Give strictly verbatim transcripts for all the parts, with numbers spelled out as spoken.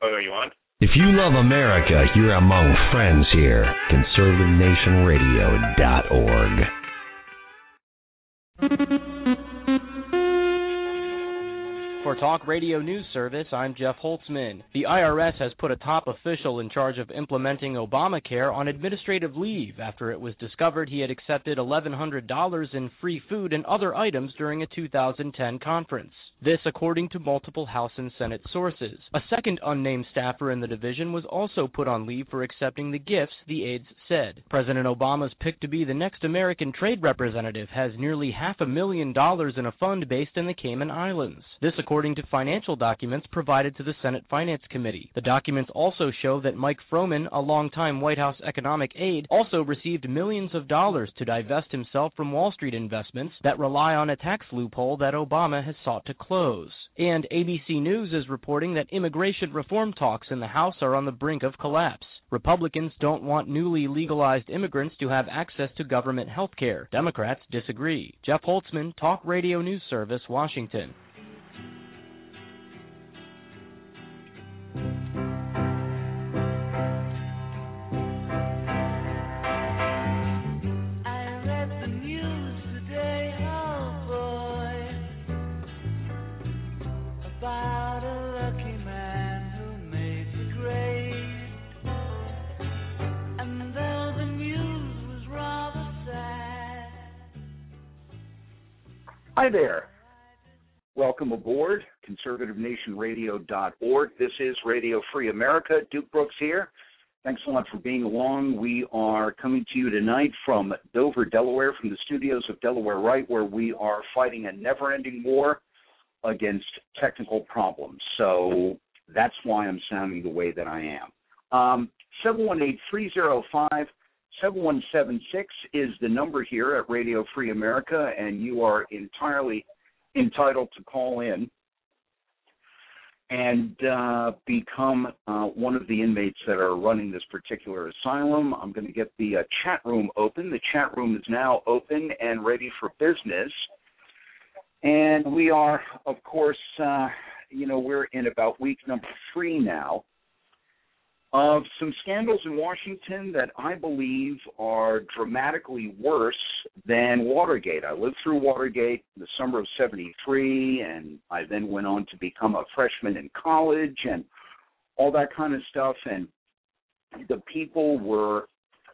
Oh, are you on? If you love America, you're among friends here. conservative nation radio dot org. For Talk Radio News Service, I'm Jeff Holtzman. The I R S has put a top official in charge of implementing Obamacare on administrative leave after it was discovered he had accepted eleven hundred dollars in free food and other items during a two thousand ten conference. This according to multiple House and Senate sources. A second unnamed staffer in the division was also put on leave for accepting the gifts, the aides said. President Obama's pick to be the next American trade representative has nearly half a million dollars in a fund based in the Cayman Islands. This according to financial documents provided to the Senate Finance Committee. The documents also show that Mike Froman, a longtime White House economic aide, also received millions of dollars to divest himself from Wall Street investments that rely on a tax loophole that Obama has sought to close. And A B C News is reporting that immigration reform talks in the House are on the brink of collapse. Republicans don't want newly legalized immigrants to have access to government health care. Democrats disagree. Jeff Holtzman, Talk Radio News Service, Washington. Hi there. Welcome aboard, conservative nation radio dot org. This is Radio Free America. Duke Brooks here. Thanks so much for being along. We are coming to you tonight from Dover, Delaware, from the studios of Delaware Right, where we are fighting a never-ending war against technical problems. So that's why I'm sounding the way that I am. Um, seven one eight, three oh five, seven one seven six is the number here at Radio Free America, and you are entirely entitled to call in and uh, become uh, one of the inmates that are running this particular asylum. I'm going to get the uh, chat room open. The chat room is now open and ready for business. And we are, of course, uh, you know, we're in about week number three now of some scandals in Washington that I believe are dramatically worse than Watergate. I lived through Watergate in the summer of seventy-three, and I then went on to become a freshman in college and all that kind of stuff. And the people were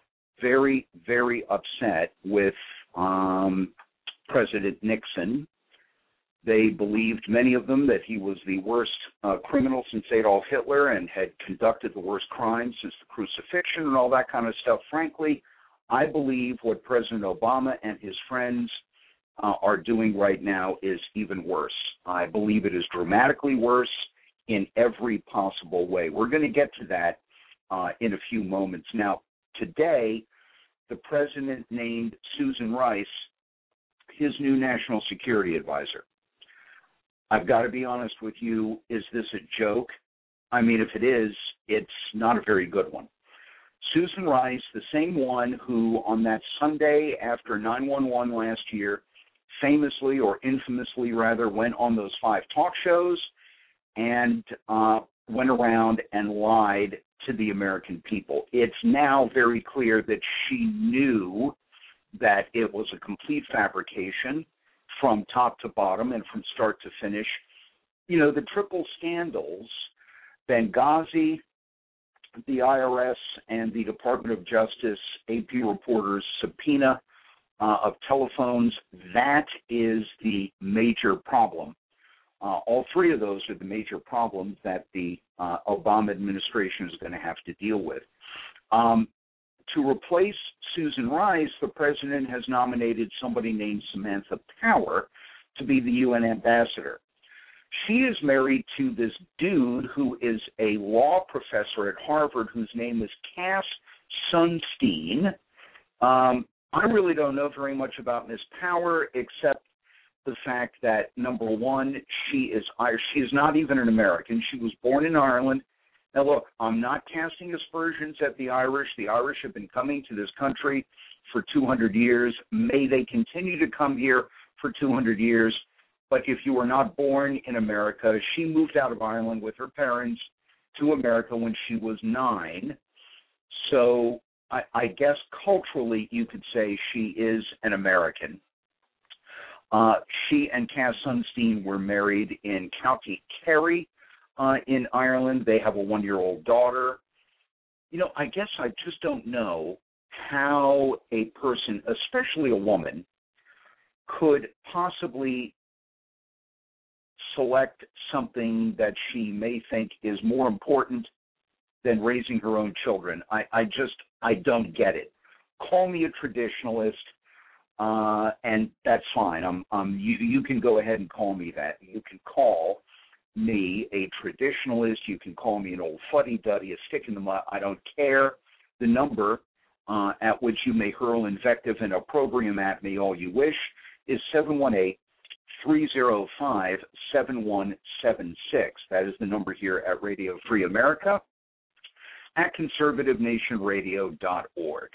very, very upset with um, President Nixon. They believed, many of them, that he was the worst uh, criminal since Adolf Hitler and had conducted the worst crimes since the crucifixion and all that kind of stuff. Frankly, I believe what President Obama and his friends uh, are doing right now is even worse. I believe it is dramatically worse in every possible way. We're going to get to that uh, in a few moments. Now, today, the president named Susan Rice his new national security advisor. I've got to be honest with you, is this a joke? I mean, if it is, it's not a very good one. Susan Rice, the same one who on that Sunday after nine one one last year, famously or infamously rather, went on those five talk shows and uh, went around and lied to the American people. It's now very clear that she knew that it was a complete fabrication from top to bottom and from start to finish. You know, the triple scandals, Benghazi, the I R S, and the Department of Justice, A P reporters' subpoena uh, of telephones, that is the major problem. Uh, all three of those are the major problems that the uh, Obama administration is going to have to deal with. Um, to replace Susan Rice, the president has nominated somebody named Samantha Power to be the U N ambassador. She is married to this dude who is a law professor at Harvard whose name is Cass Sunstein. Um, I really don't know very much about Miz Power except the fact that, number one, she is Irish. She is not even an American. She was born in Ireland. Now, look, I'm not casting aspersions at the Irish. The Irish have been coming to this country for two hundred years. May they continue to come here for two hundred years. But if you were not born in America, she moved out of Ireland with her parents to America when she was nine. So I, I guess culturally you could say she is an American. Uh, she and Cass Sunstein were married in County Kerry uh, in Ireland. They have a one-year-old daughter. You know, I guess I just don't know how a person, especially a woman, could possibly select something that she may think is more important than raising her own children. I, I just, I don't get it. Call me a traditionalist, uh, and that's fine. I'm, um, you, you can go ahead and call me that. You can call me a traditionalist. You can call me an old fuddy-duddy, a stick in the mud. I don't care. The number uh, at which you may hurl invective and opprobrium at me all you wish is seven one eight, three oh five, seven one seven six. That is the number here at Radio Free America at conservative nation radio dot org.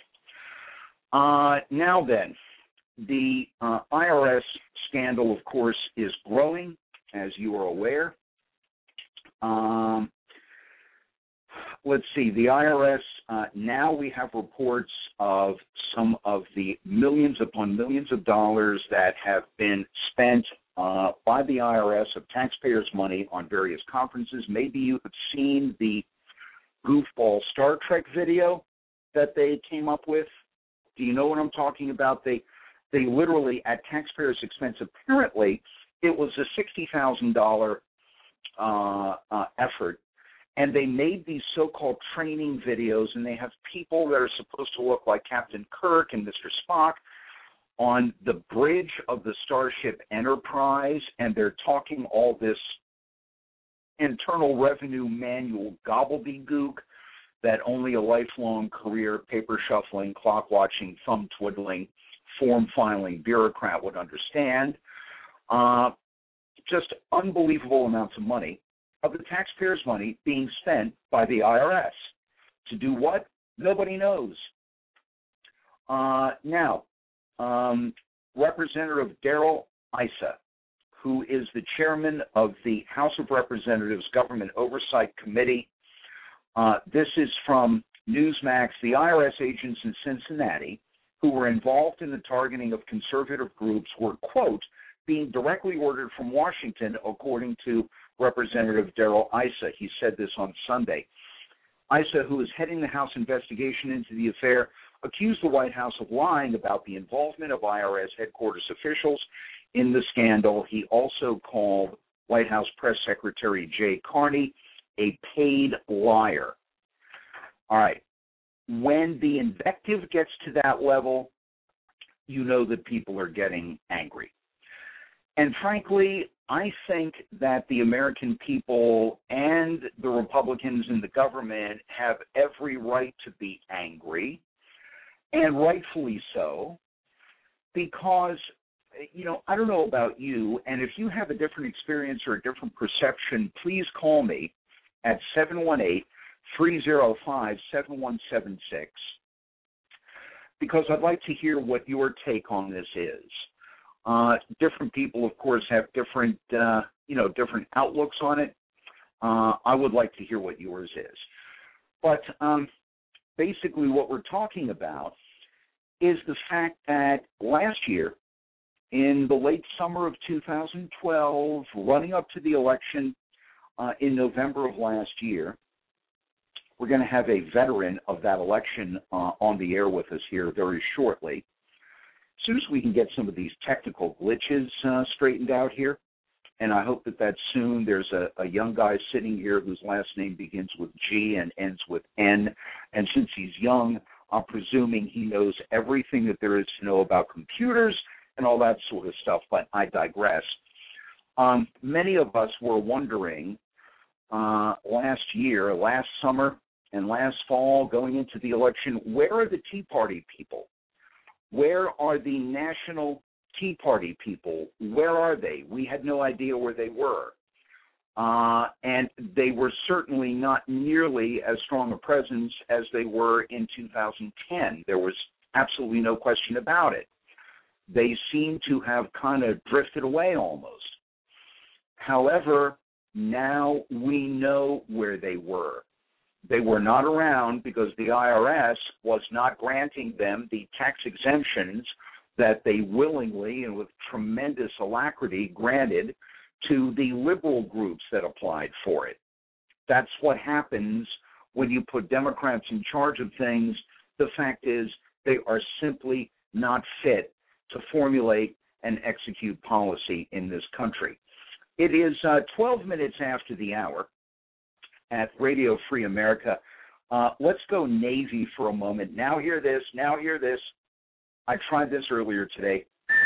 Uh, now then, the uh, I R S scandal, of course, is growing, as you are aware. Um, let's see, the I R S, uh, now we have reports of some of the millions upon millions of dollars that have been spent uh, by the I R S of taxpayers' money on various conferences. Maybe you have seen the goofball Star Trek video that they came up with. Do you know what I'm talking about? They they literally, at taxpayers' expense, apparently it was a sixty thousand dollars uh, uh, effort, and they made these so-called training videos, and they have people that are supposed to look like Captain Kirk and Mister Spock on the bridge of the Starship Enterprise, and they're talking all this Internal Revenue Manual gobbledygook that only a lifelong career paper shuffling, clock watching, thumb twiddling, form filing bureaucrat would understand. Uh, just unbelievable amounts of money, of the taxpayers' money, being spent by the I R S. To do what? Nobody knows. Uh, now, um, Representative Darrell Issa, who is the chairman of the House of Representatives Government Oversight Committee. Uh, this is from Newsmax. The I R S agents in Cincinnati who were involved in the targeting of conservative groups were, quote, being directly ordered from Washington, according to Representative Darrell Issa. He said this on Sunday. Issa, who is heading the House investigation into the affair, accused the White House of lying about the involvement of I R S headquarters officials in the scandal. He also called White House Press Secretary Jay Carney a paid liar. All right. When the invective gets to that level, you know that people are getting angry. And frankly, I think that the American people and the Republicans in the government have every right to be angry, and rightfully so, because, you know, I don't know about you, and if you have a different experience or a different perception, please call me at seven one eight, three oh five, seven one seven six, because I'd like to hear what your take on this is. Uh, different people, of course, have different, uh, you know, different outlooks on it. Uh, I would like to hear what yours is. But um, basically what we're talking about is the fact that last year, in the late summer of two thousand twelve, running up to the election uh, in November of last year, we're going to have a veteran of that election uh, on the air with us here very shortly. As soon as we can get some of these technical glitches uh, straightened out here, and I hope that that's soon. There's a, a young guy sitting here whose last name begins with G and ends with N, and since he's young, I'm presuming he knows everything that there is to know about computers and all that sort of stuff, but I digress. Um, many of us were wondering uh, last year, last summer, and last fall, going into the election, where are the Tea Party people? Where are the National Tea Party people? Where are they? We had no idea where they were. Uh, and they were certainly not nearly as strong a presence as they were in two thousand ten. There was absolutely no question about it. They seem to have kind of drifted away almost. However, Now we know where they were. They were not around because the I R S was not granting them the tax exemptions that they willingly and with tremendous alacrity granted to the liberal groups that applied for it. That's what happens when you put Democrats in charge of things. The fact is they are simply not fit to formulate and execute policy in this country. It is uh, twelve minutes after the hour at Radio Free America. Uh, let's go Navy for a moment. Now hear this, now hear this. I tried this earlier today.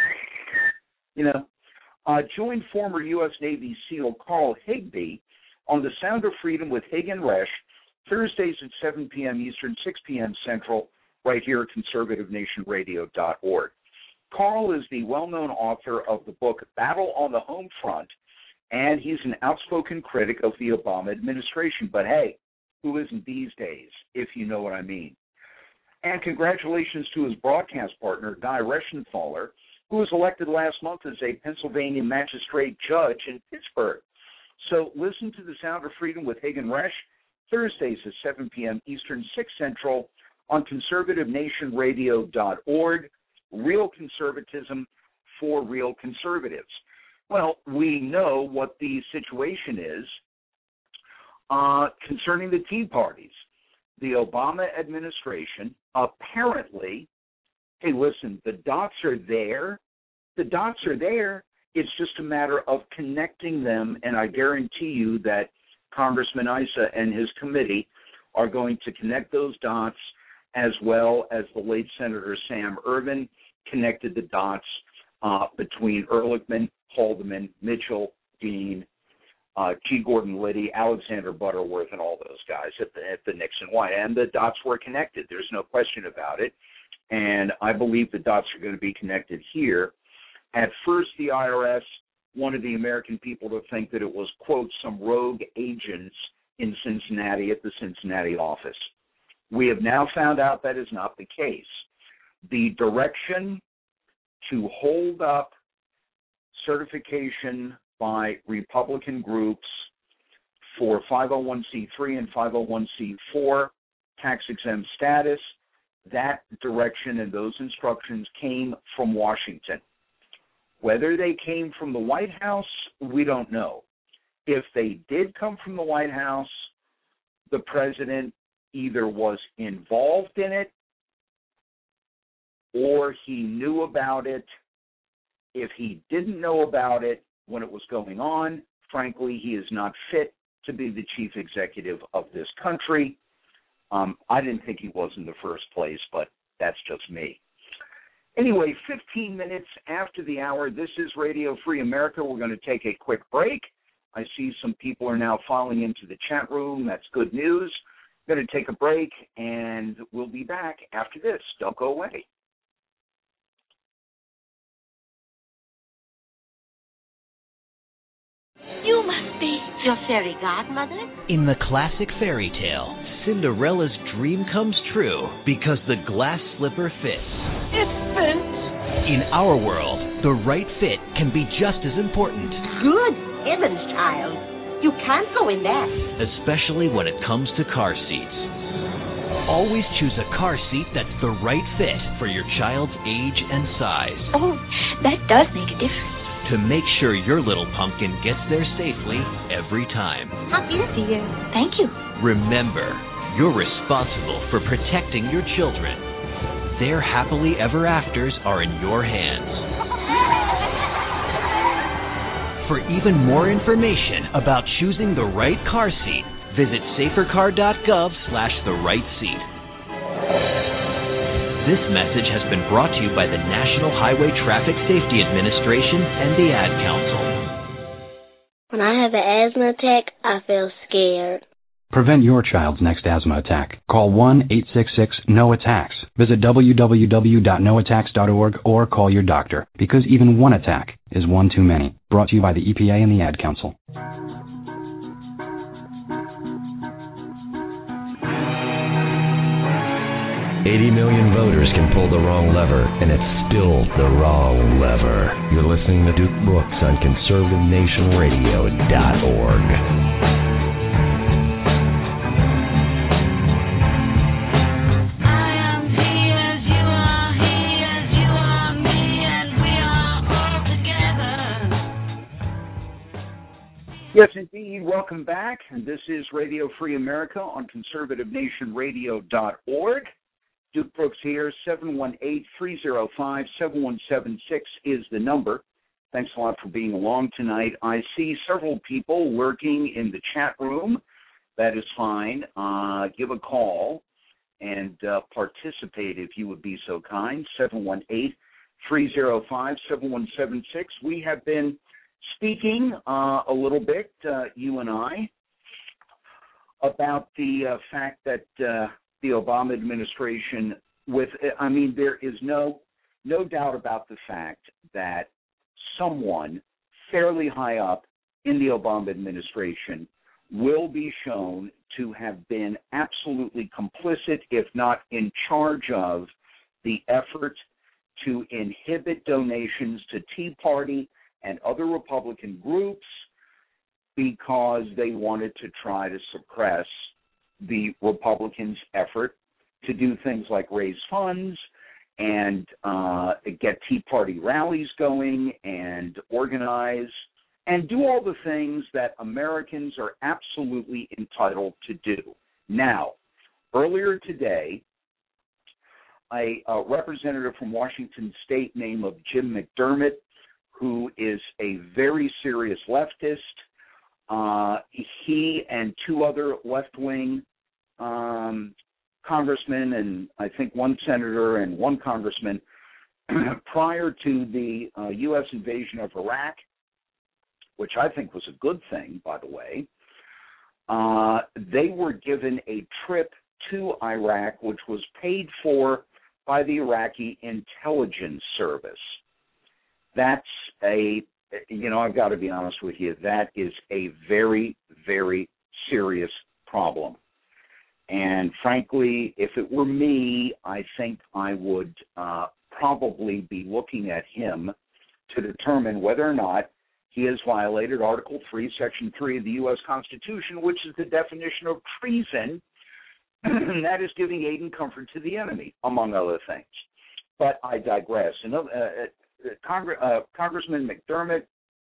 You know, uh, join former U S Navy SEAL Carl Higbee on the Sound of Freedom with Hig and Resch, Thursdays at seven p.m. Eastern, six p.m. Central, right here at conservative nation radio dot org. Carl is the well-known author of the book Battle on the Home Front, and he's an outspoken critic of the Obama administration. But hey, who isn't these days, if you know what I mean? And congratulations to his broadcast partner, Guy Reschenthaler, who was elected last month as a Pennsylvania magistrate judge in Pittsburgh. So listen to the Sound of Freedom with Hig and Resch, Thursdays at seven p.m. Eastern, six Central, on conservative nation radio dot org. Real conservatism for real conservatives. Well, we know what the situation is uh, concerning the Tea Parties. The Obama administration apparently, hey, listen, the dots are there. The dots are there. It's just a matter of connecting them, and I guarantee you that Congressman Issa and his committee are going to connect those dots, as well as the late Senator Sam Ervin connected the dots uh, between Ehrlichman, Haldeman, Mitchell, Dean, uh, G. Gordon Liddy, Alexander Butterworth, and all those guys at the, at the Nixon White. And the dots were connected. There's no question about it. And I believe the dots are going to be connected here. At first, the I R S wanted the American people to think that it was, quote, some rogue agents in Cincinnati at the Cincinnati office. We have now found out that is not the case. The direction to hold up certification by Republican groups for five oh one c three and five oh one c four tax-exempt status, that direction and those instructions came from Washington. Whether they came from the White House, we don't know. If they did come from the White House, the president either was involved in it or he knew about it. If he didn't know about it when it was going on, frankly, he is not fit to be the chief executive of this country. Um, I didn't think he was in the first place, but that's just me. Anyway, fifteen minutes after the hour, this is Radio Free America. We're going to take a quick break. I see some people are now filing into the chat room. That's good news. We're going to take a break, and we'll be back after this. Don't go away. You must be your fairy godmother? In the classic fairy tale, Cinderella's dream comes true because the glass slipper fits. It fits. In our world, the right fit can be just as important. Good heavens, child. You can't go in that. Especially when it comes to car seats. Always choose a car seat that's the right fit for your child's age and size. Oh, that does make a difference. To make sure your little pumpkin gets there safely every time. How easy. Thank you. Remember, you're responsible for protecting your children. Their happily ever afters are in your hands. For even more information about choosing the right car seat, visit safercar.gov slash the right seat. This message has been brought to you by the National Highway Traffic Safety Administration and the Ad Council. When I have an asthma attack, I feel scared. Prevent your child's next asthma attack. Call one eight six six N O attacks. Visit w w w dot no attacks dot org or call your doctor, because even one attack is one too many. Brought to you by the E P A and the Ad Council. eighty million voters can pull the wrong lever, and it's still the wrong lever. You're listening to Duke Brooks on conservative nation radio dot org. Yes, indeed. Welcome back. And this is Radio Free America on conservative nation radio dot org. Duke Brooks here. seven one eight, three oh five, seven one seven six is the number. Thanks a lot for being along tonight. I see several people lurking in the chat room. That is fine. Uh, give a call and uh, participate if you would be so kind. seven one eight, three oh five, seven one seven six. We have been speaking uh, a little bit, uh, you and I, about the uh, fact that uh, the Obama administration, with, I mean, there is no no doubt about the fact that someone fairly high up in the Obama administration will be shown to have been absolutely complicit, if not in charge of, the effort to inhibit donations to Tea Party and other Republican groups because they wanted to try to suppress the Republicans' effort to do things like raise funds and uh, get Tea Party rallies going and organize and do all the things that Americans are absolutely entitled to do. Now, earlier today, a, a representative from Washington State named of Jim McDermott, who is a very serious leftist, uh, he and two other left-wing um, congressmen and I think one senator and one congressman prior to the uh, U S invasion of Iraq, which I think was a good thing, by the way, uh, they were given a trip to Iraq, which was paid for by the Iraqi intelligence service. That's a, you know, I've got to be honest with you, that is a very, very serious problem. And frankly, if it were me, I think I would uh, probably be looking at him to determine whether or not he has violated Article three, Section three of the U S Constitution, which is the definition of treason, and that is giving aid and comfort to the enemy, among other things. But I digress. Another, uh, Congress, uh, Congressman McDermott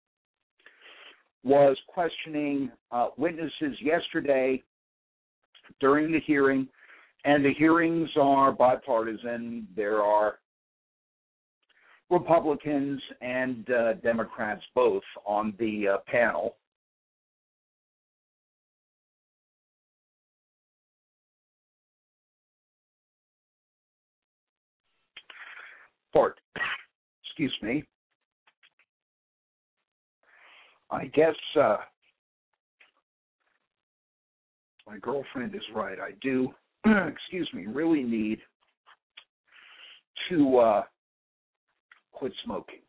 was questioning uh, witnesses yesterday during the hearing, and the hearings are bipartisan. There are Republicans and uh, Democrats both on the uh, panel. Port. Excuse me. I guess uh, my girlfriend is right. I do, excuse me, really need to uh, quit smoking.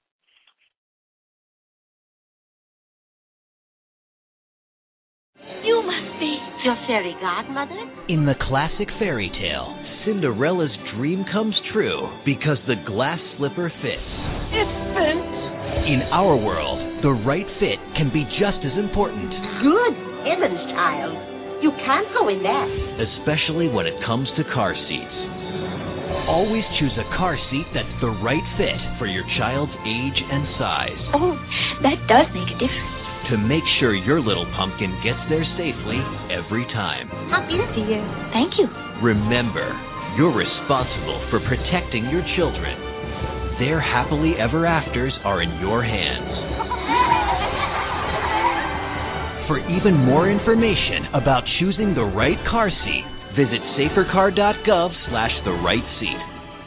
You must be your fairy godmother? In the classic fairy tale, Cinderella's dream comes true because the glass slipper fits. It fits. In our world, the right fit can be just as important. Good heavens, child. You can't go in that. Especially when it comes to car seats. Always choose a car seat that's the right fit for your child's age and size. Oh, that does make a difference. To make sure your little pumpkin gets there safely every time. How dear to you. Thank you. Remember, you're responsible for protecting your children. Their happily ever afters are in your hands. For even more information about choosing the right car seat, visit safercar.gov slash the right seat.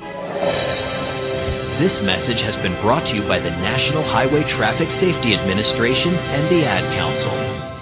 This message has been brought to you by the National Highway Traffic Safety Administration and the Ad Council.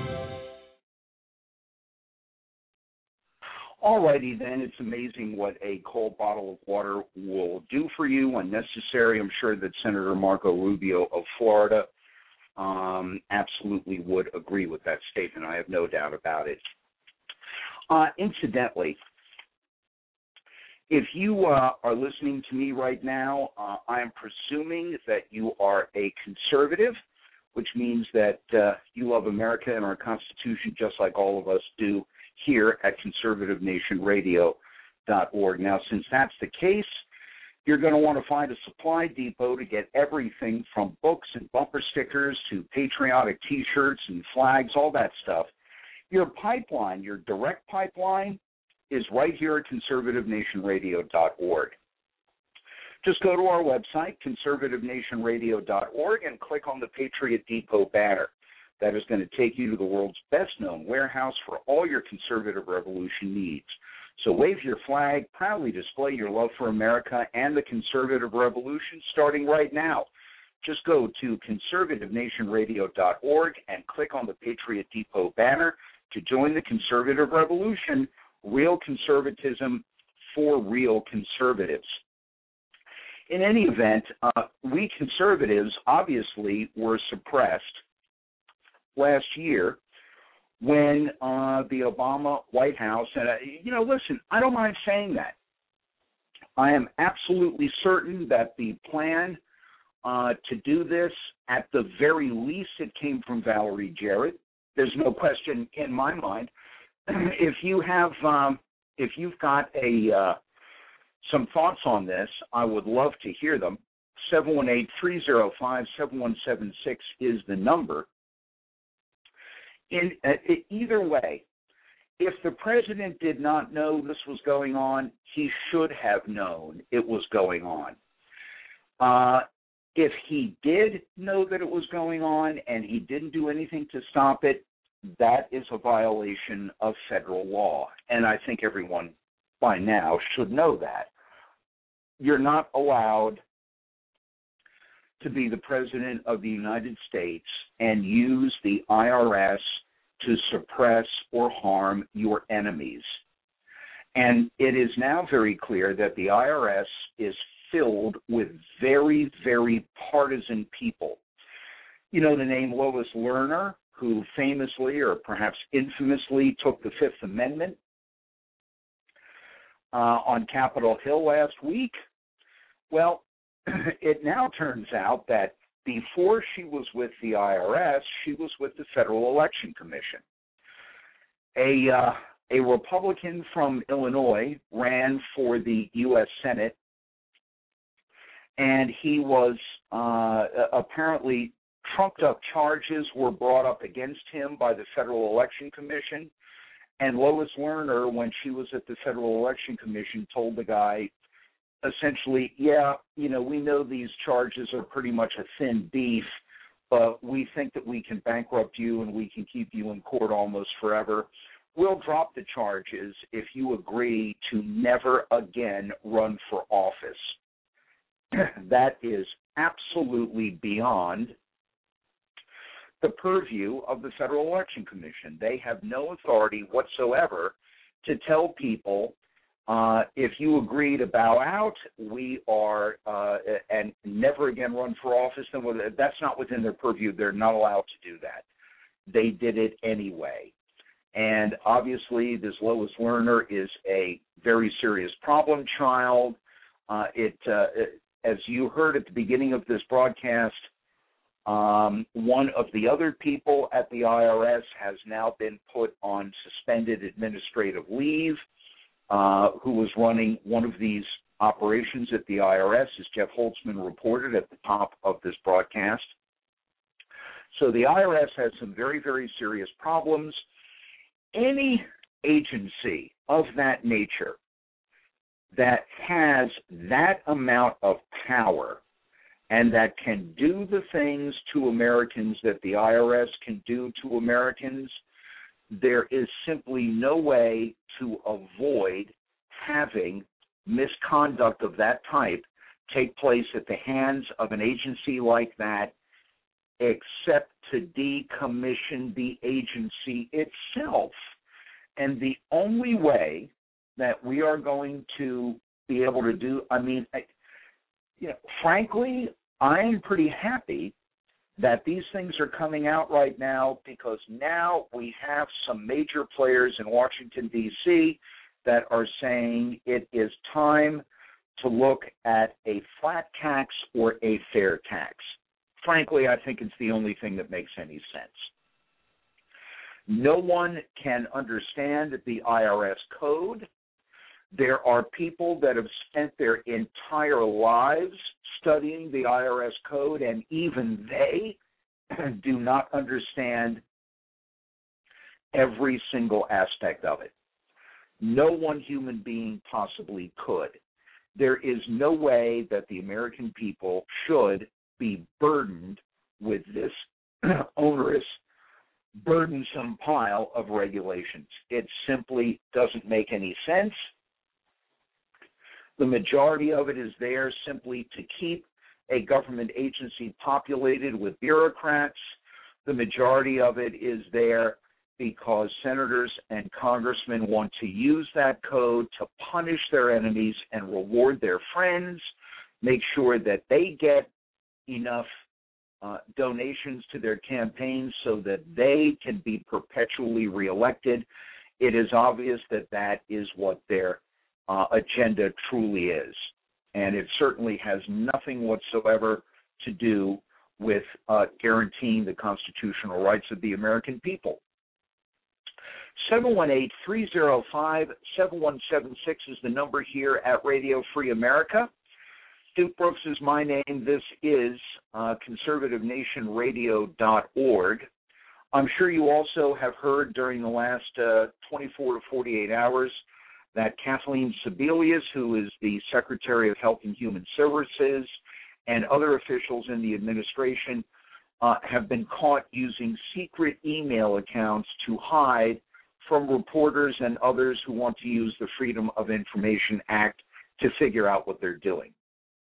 All righty then, it's amazing what a cold bottle of water will do for you when necessary. I'm sure that Senator Marco Rubio of Florida um, absolutely would agree with that statement. I have no doubt about it. Uh, incidentally, If you uh, are listening to me right now, uh, I am presuming that you are a conservative, which means that uh, you love America and our Constitution just like all of us do here at conservative nation radio dot org. Now, since that's the case, you're going to want to find a supply depot to get everything from books and bumper stickers to patriotic T-shirts and flags, all that stuff. Your pipeline, your direct pipeline, is right here at conservative nation radio dot org. Just go to our website, conservative nation radio dot org, and click on the Patriot Depot banner. That is going to take you to the world's best-known warehouse for all your conservative revolution needs. So wave your flag, proudly display your love for America and the conservative revolution starting right now. Just go to conservative nation radio dot org and click on the Patriot Depot banner to join the conservative revolution, real conservatism for real conservatives. In any event, uh, we conservatives obviously were suppressed last year when uh, the Obama White House, and, uh, you know, listen, I don't mind saying that. I am absolutely certain that the plan uh, to do this, at the very least, it came from Valerie Jarrett. There's no question in my mind. If you have, um, if you've got a uh, some thoughts on this, I would love to hear them. seven one eight, three oh five, seven one seven six is the number. In uh, either way, if the president did not know this was going on, he should have known it was going on. Uh, if he did know that it was going on and he didn't do anything to stop it, that is a violation of federal law. And I think everyone by now should know that. You're not allowed to be the president of the United States and use the I R S to suppress or harm your enemies. And it is now very clear that the I R S is filled with very, very partisan people. You know the name Lois Lerner, who famously or perhaps infamously took the Fifth Amendment uh, on Capitol Hill last week? Well, it now turns out that before she was with the I R S, she was with the Federal Election Commission. A, uh, a Republican from Illinois ran for the U S Senate, and he was uh, apparently trumped up charges were brought up against him by the Federal Election Commission, and Lois Lerner, when she was at the Federal Election Commission, told the guy, essentially, yeah, you know, we know these charges are pretty much a thin beef, but we think that we can bankrupt you and we can keep you in court almost forever. We'll drop the charges if you agree to never again run for office. That is absolutely beyond the purview of the Federal Election Commission. They have no authority whatsoever to tell people, Uh, if you agree to bow out, we are, uh, and never again run for office, then that's not within their purview. They're not allowed to do that. They did it anyway. And obviously, this Lois Lerner is a very serious problem child. Uh, it, uh, it, as you heard at the beginning of this broadcast, um, one of the other people at the I R S has now been put on suspended administrative leave. Uh, who was running one of these operations at the I R S, as Jeff Holtzman reported at the top of this broadcast. So the I R S has some very, very serious problems. Any agency of that nature that has that amount of power and that can do the things to Americans that the I R S can do to Americans, there is simply no way to avoid having misconduct of that type take place at the hands of an agency like that, except to decommission the agency itself. And the only way that we are going to be able to do, I mean, I, you know, frankly, I'm pretty happy that these things are coming out right now, because now we have some major players in Washington, D C that are saying it is time to look at a flat tax or a fair tax. Frankly, I think it's the only thing that makes any sense. No one can understand the I R S code. There are people that have spent their entire lives studying the I R S code, and even they do not understand every single aspect of it. No one human being possibly could. There is no way that the American people should be burdened with this onerous, burdensome pile of regulations. It simply doesn't make any sense. The majority of it is there simply to keep a government agency populated with bureaucrats. The majority of it is there because senators and congressmen want to use that code to punish their enemies and reward their friends, make sure that they get enough uh, donations to their campaigns so that they can be perpetually reelected. It is obvious that that is what their uh, agenda truly is. And it certainly has nothing whatsoever to do with uh, guaranteeing the constitutional rights of the American people. seven one eight, three oh five, seven one seven six is the number here at Radio Free America. Duke Brooks is my name. This is uh, conservative nation radio dot org. I'm sure you also have heard during the last uh, twenty-four to forty-eight hours that Kathleen Sebelius, who is the Secretary of Health and Human Services, and other officials in the administration uh, have been caught using secret email accounts to hide from reporters and others who want to use the Freedom of Information Act to figure out what they're doing.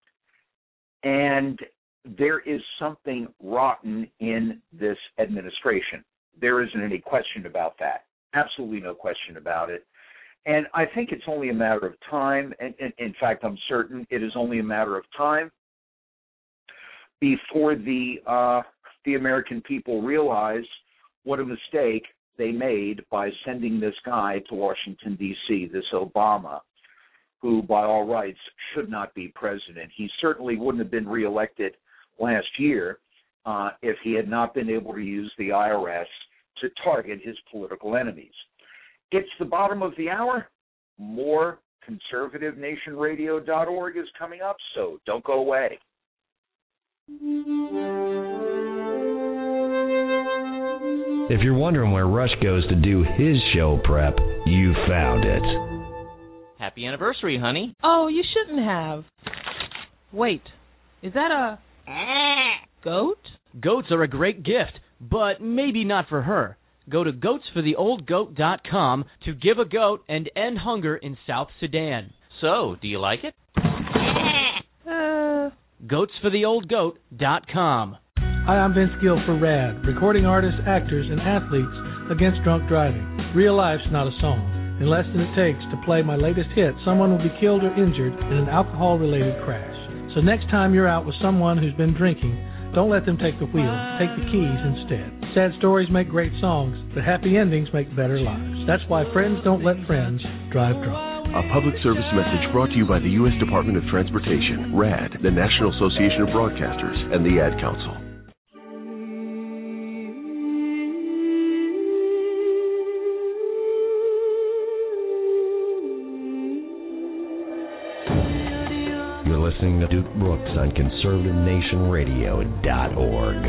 And there is something rotten in this administration. There isn't any question about that. Absolutely no question about it. And I think it's only a matter of time, and, and in fact, I'm certain it is only a matter of time before the uh, the American people realize what a mistake they made by sending this guy to Washington, D C, this Obama, who by all rights should not be president. He certainly wouldn't have been reelected last year uh, if he had not been able to use the I R S to target his political enemies. It's the bottom of the hour. More conservative nation radio dot org is coming up, so don't go away. If you're wondering where Rush goes to do his show prep, you found it. Happy anniversary, honey. Oh, you shouldn't have. Wait, is that a goat? Goats are a great gift, but maybe not for her. Go to goats for the old goat dot com to give a goat and end hunger in South Sudan. So, do you like it? Uh... goats for the old goat dot com. Hi, I'm Vince Gill for RAD, recording artists, actors, and athletes against drunk driving. Real life's not a song. In less than it takes to play my latest hit, someone will be killed or injured in an alcohol-related crash. So next time you're out with someone who's been drinking, don't let them take the wheel. Take the keys instead. Sad stories make great songs, but happy endings make better lives. That's why friends don't let friends drive drunk. A public service message brought to you by the U S Department of Transportation, RAD, the National Association of Broadcasters, and the Ad Council. You're listening to Duke Brooks on conservative nation radio dot org.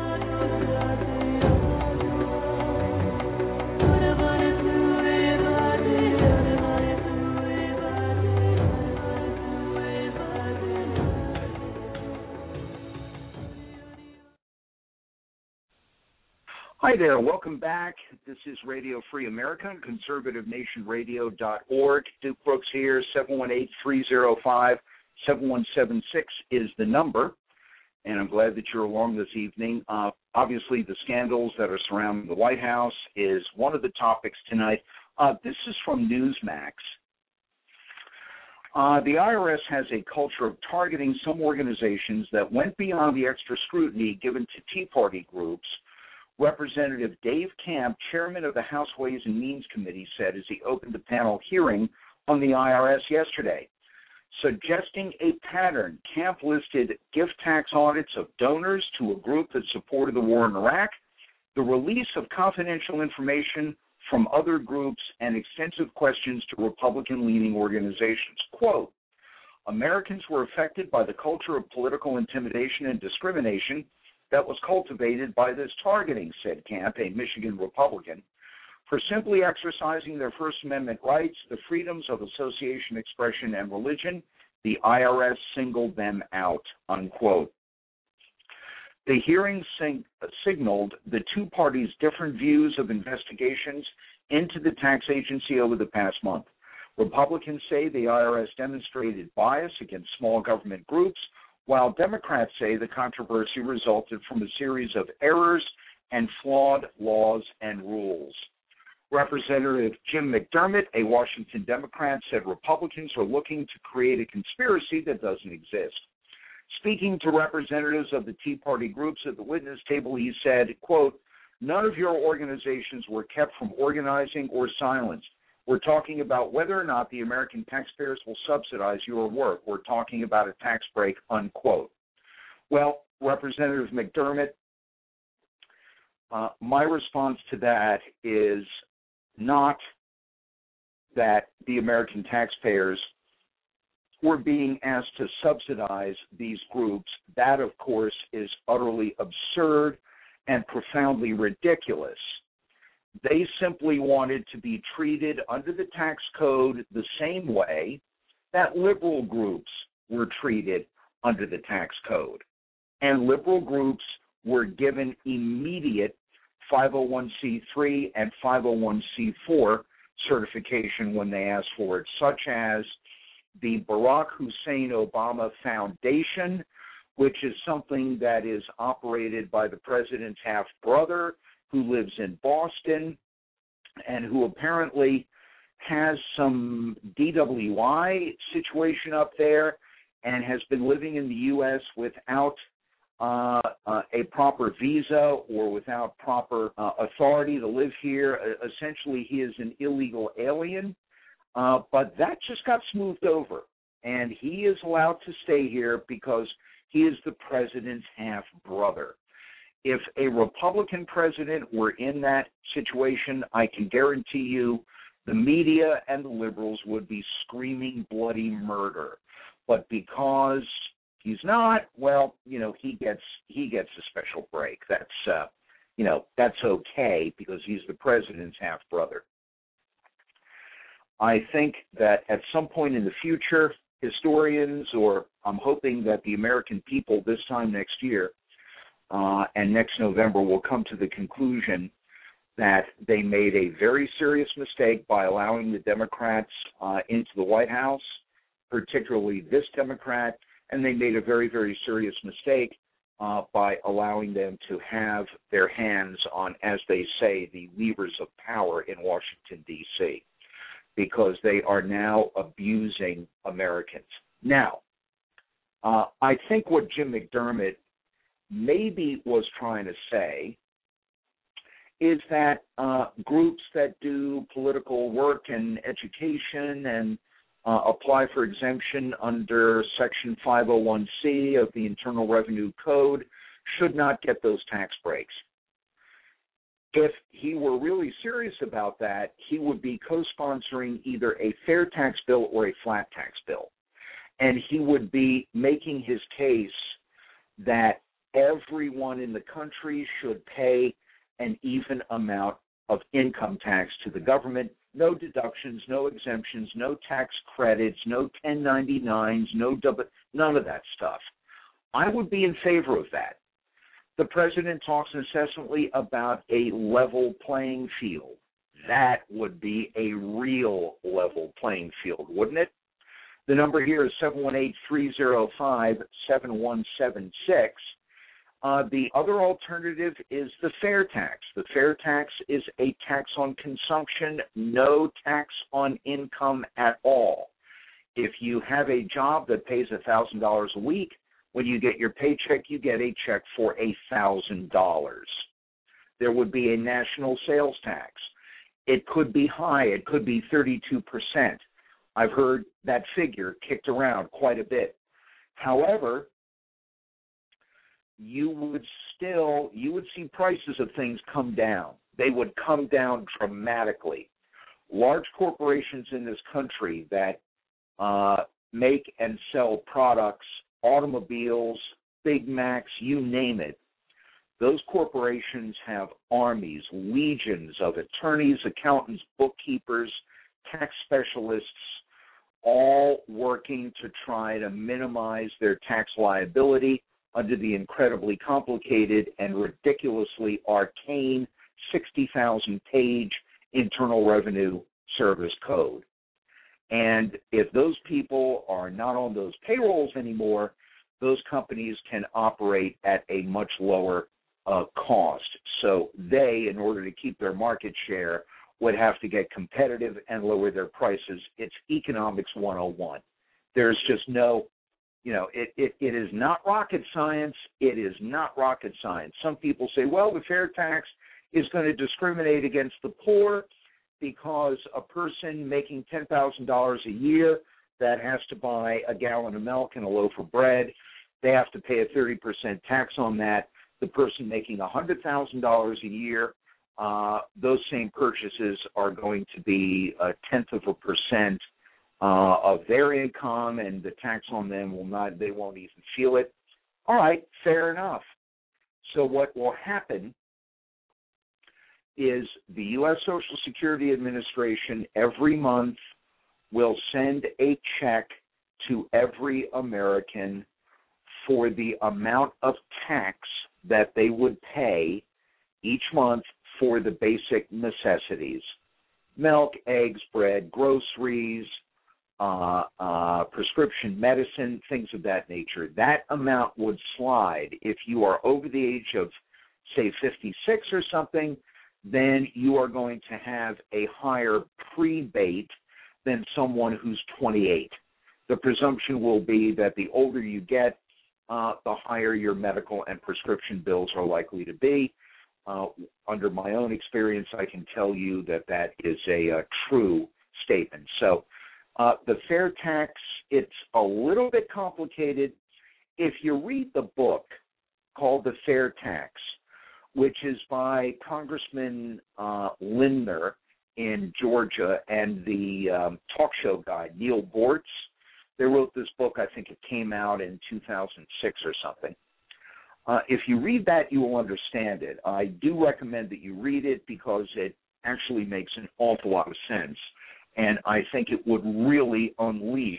Hi there. Welcome back. This is Radio Free America, conservative nation radio dot org. Duke Brooks here. seven one eight, three oh five, seven one seven six is the number, and I'm glad that you're along this evening. Uh, obviously, the scandals that are surrounding the White House is one of the topics tonight. Uh, this is from Newsmax. Uh, the I R S has a culture of targeting some organizations that went beyond the extra scrutiny given to Tea Party groups. Representative Dave Camp, chairman of the House Ways and Means Committee, said as he opened the panel hearing on the I R S yesterday. Suggesting a pattern, Camp listed gift tax audits of donors to a group that supported the war in Iraq, the release of confidential information from other groups, and extensive questions to Republican-leaning organizations. Quote, Americans were affected by the culture of political intimidation and discrimination that was cultivated by this targeting, said Camp, a Michigan Republican. For simply exercising their First Amendment rights, the freedoms of association, expression, and religion, the I R S singled them out, unquote. The hearing sing- signaled the two parties' different views of investigations into the tax agency over the past month. Republicans say the I R S demonstrated bias against small government groups, while Democrats say the controversy resulted from a series of errors and flawed laws and rules. Representative Jim McDermott, a Washington Democrat, said Republicans are looking to create a conspiracy that doesn't exist. Speaking to representatives of the Tea Party groups at the witness table, he said, quote, none of your organizations were kept from organizing or silenced. We're talking about whether or not the American taxpayers will subsidize your work. We're talking about a tax break, unquote. Well, Representative McDermott, uh, my response to that is not that the American taxpayers were being asked to subsidize these groups. That, of course, is utterly absurd and profoundly ridiculous. They simply wanted to be treated under the tax code the same way that liberal groups were treated under the tax code. And liberal groups were given immediate five oh one c three and five oh one c four certification when they asked for it, such as the Barack Hussein Obama Foundation, which is something that is operated by the president's half-brother who lives in Boston and who apparently has some D W I situation up there and has been living in the U S without uh, uh, a proper visa or without proper uh, authority to live here. Uh, essentially, he is an illegal alien, uh, but that just got smoothed over, and he is allowed to stay here because he is the president's half-brother. If a Republican president were in that situation, I can guarantee you the media and the liberals would be screaming bloody murder. But because he's not, well, you know, he gets he gets a special break. That's uh, you know, that's okay because he's the president's half-brother. I think that at some point in the future, historians, or I'm hoping that the American people this time next year uh, and next November will come to the conclusion that they made a very serious mistake by allowing the Democrats uh, into the White House, particularly this Democrat, and they made a very, very serious mistake uh, by allowing them to have their hands on, as they say, the levers of power in Washington, D C, because they are now abusing Americans. Now, uh, I think what Jim McDermott maybe was trying to say is that uh, groups that do political work and education and uh, apply for exemption under Section five oh one c of the Internal Revenue Code should not get those tax breaks. If he were really serious about that, he would be co-sponsoring either a fair tax bill or a flat tax bill. And he would be making his case that everyone in the country should pay an even amount of income tax to the government, no deductions, no exemptions, no tax credits, no ten ninety-nines, no double, none of that stuff. I would be in favor of that. The president talks incessantly about a level playing field. That would be a real level playing field, wouldn't it? The number here is seven one eight, three oh five, seven one seven six. Uh, the other alternative is the fair tax. The fair tax is a tax on consumption, no tax on income at all. If you have a job that pays one thousand dollars a week, when you get your paycheck, you get a check for one thousand dollars. There would be a national sales tax. It could be high. It could be thirty-two percent. I've heard that figure kicked around quite a bit. However, you would still, you would see prices of things come down. They would come down dramatically. Large corporations in this country that uh, make and sell products, automobiles, Big Macs, you name it, those corporations have armies, legions of attorneys, accountants, bookkeepers, tax specialists, all working to try to minimize their tax liability under the incredibly complicated and ridiculously arcane sixty thousand page Internal Revenue Service code. And if those people are not on those payrolls anymore, those companies can operate at a much lower uh, cost. So they, in order to keep their market share, would have to get competitive and lower their prices. It's economics one oh one. There's just no, you know, it, it, it is not rocket science. It is not rocket science. Some people say, well, the fair tax is going to discriminate against the poor because a person making ten thousand dollars a year that has to buy a gallon of milk and a loaf of bread, they have to pay a thirty percent tax on that. The person making one hundred thousand dollars a year, uh, those same purchases are going to be a tenth of a percent uh, of their income, and the tax on them will not, they won't even feel it. All right, fair enough. So what will happen is the U S Social Security Administration every month will send a check to every American for the amount of tax that they would pay each month for the basic necessities: milk, eggs, bread, groceries, uh, uh, prescription medicine, things of that nature. That amount would slide. If you are over the age of, say, fifty-six or something, then you are going to have a higher prebate than someone who's twenty-eight. The presumption will be that the older you get, uh, the higher your medical and prescription bills are likely to be. Uh, under my own experience, I can tell you that that is a, a true statement. So uh, the fair tax, it's a little bit complicated. If you read the book called The Fair Tax, which is by Congressman uh, Lindner in Georgia and the um, talk show guy, Neil Bortz. They wrote this book, I think it came out in two thousand six or something. Uh, if you read that, you will understand it. I do recommend that you read it because it actually makes an awful lot of sense, and I think it would really unleash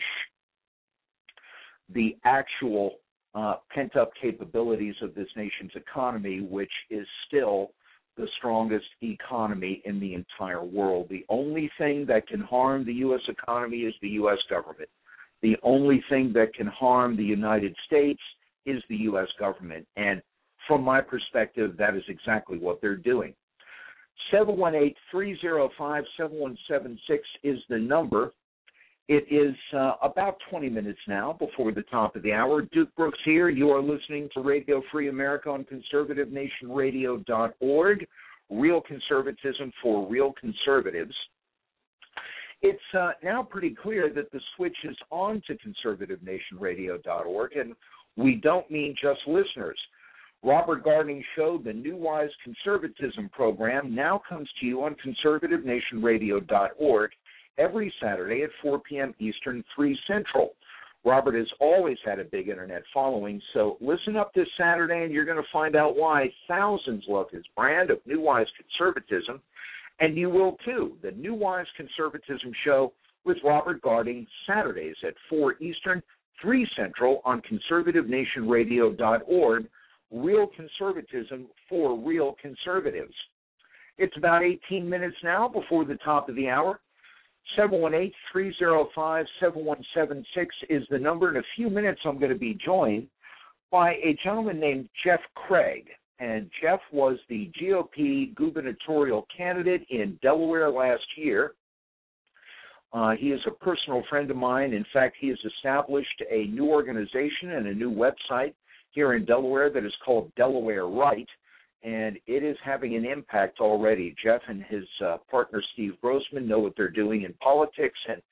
the actual Uh, pent-up capabilities of this nation's economy, which is still the strongest economy in the entire world. The only thing that can harm the U S economy is the U S government. The only thing that can harm the United States is the U S government. And from my perspective, that is exactly what they're doing. seven one eight, three oh five, seven one seven six is the number. It is uh, about twenty minutes now before the top of the hour. Duke Brooks here. You are listening to Radio Free America on conservative nation radio dot org, Real Conservatism for Real Conservatives. It's uh, now pretty clear that the switch is on to conservative nation radio dot org, and we don't mean just listeners. Robert Garding's show, the New Wise Conservatism program, now comes to you on conservative nation radio dot org. Every Saturday at four p.m. Eastern, three Central. Robert has always had a big Internet following, so listen up this Saturday and you're going to find out why thousands love his brand of New Wise Conservatism, and you will too. The New Wise Conservatism Show with Robert Garding, Saturdays at four Eastern, three Central on conservative nation radio dot org, Real Conservatism for Real Conservatives. It's about eighteen minutes now before the top of the hour. seven one eight, three oh five, seven one seven six is the number. In a few minutes, I'm going to be joined by a gentleman named Jeff Craig. And Jeff was the G O P gubernatorial candidate in Delaware last year. Uh, he is a personal friend of mine. In fact, he has established a new organization and a new website here in Delaware that is called Delaware Right. And it is having an impact already. Jeff and his uh, partner, Steve Grossman, know what they're doing in politics, and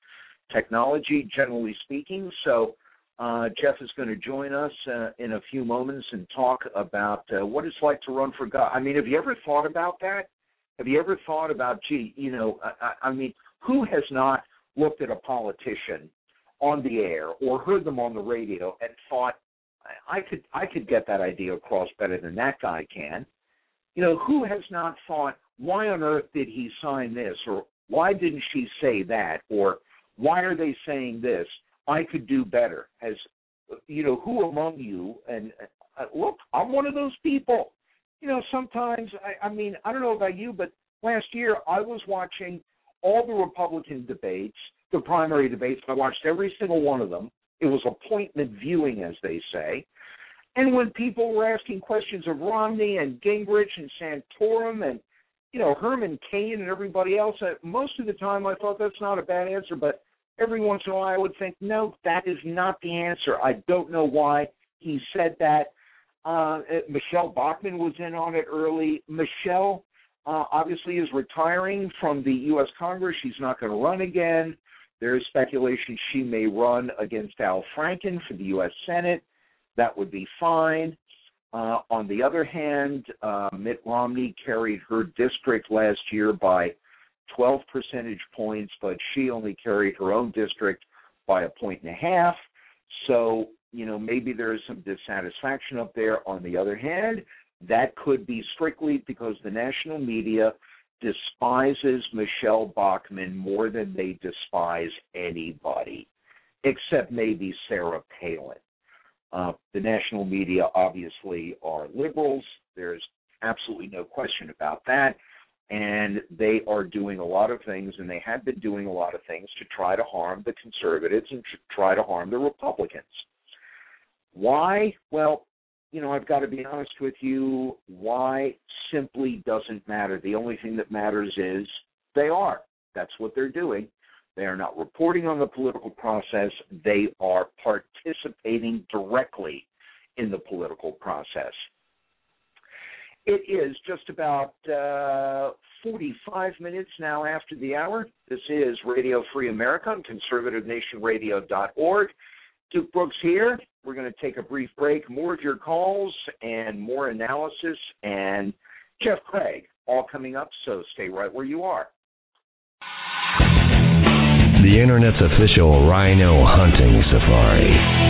technology, generally speaking. So uh, Jeff is going to join us uh, in a few moments and talk about uh, what it's like to run for God. I mean, have you ever thought about that? Have you ever thought about, gee, you know, I, I mean, who has not looked at a politician on the air or heard them on the radio and thought, I could I could get that idea across better than that guy can? You know, who has not thought, why on earth did he sign this? Or why didn't she say that? Or why are they saying this? I could do better. Has, you know, who among you, and uh, look, I'm one of those people. You know, sometimes, I, I mean, I don't know about you, but last year I was watching all the Republican debates, the primary debates. I watched every single one of them. It was appointment viewing, as they say. And when people were asking questions of Romney and Gingrich and Santorum and, you know, Herman Cain and everybody else, uh, most of the time I thought that's not a bad answer, but every once in a while I would think, no, that is not the answer. I don't know why he said that. Uh, Michelle Bachmann was in on it early. Michelle uh, obviously is retiring from the U S Congress. She's not going to run again. There is speculation she may run against Al Franken for the U S Senate. That would be fine. Uh, on the other hand, uh, Mitt Romney carried her district last year by twelve percentage points, but she only carried her own district by a point and a half. So, you know, maybe there is some dissatisfaction up there. On the other hand, that could be strictly because the national media despises Michelle Bachmann more than they despise anybody, except maybe Sarah Palin. Uh, the national media obviously are liberals. There's absolutely no question about that. And they are doing a lot of things, and they have been doing a lot of things to try to harm the conservatives and to try to harm the Republicans. Why? Well, you know, I've got to be honest with you, why simply doesn't matter. The only thing that matters is they are. That's what they're doing. They are not reporting on the political process. They are participating directly in the political process. It is just about uh, forty-five minutes now after the hour. This is Radio Free America on conservative nation radio dot org. Duke Brooks here. We're going to take a brief break. More of your calls and more analysis. And Jeff Craig, all coming up, so stay right where you are. The Internet's official rhino hunting safari.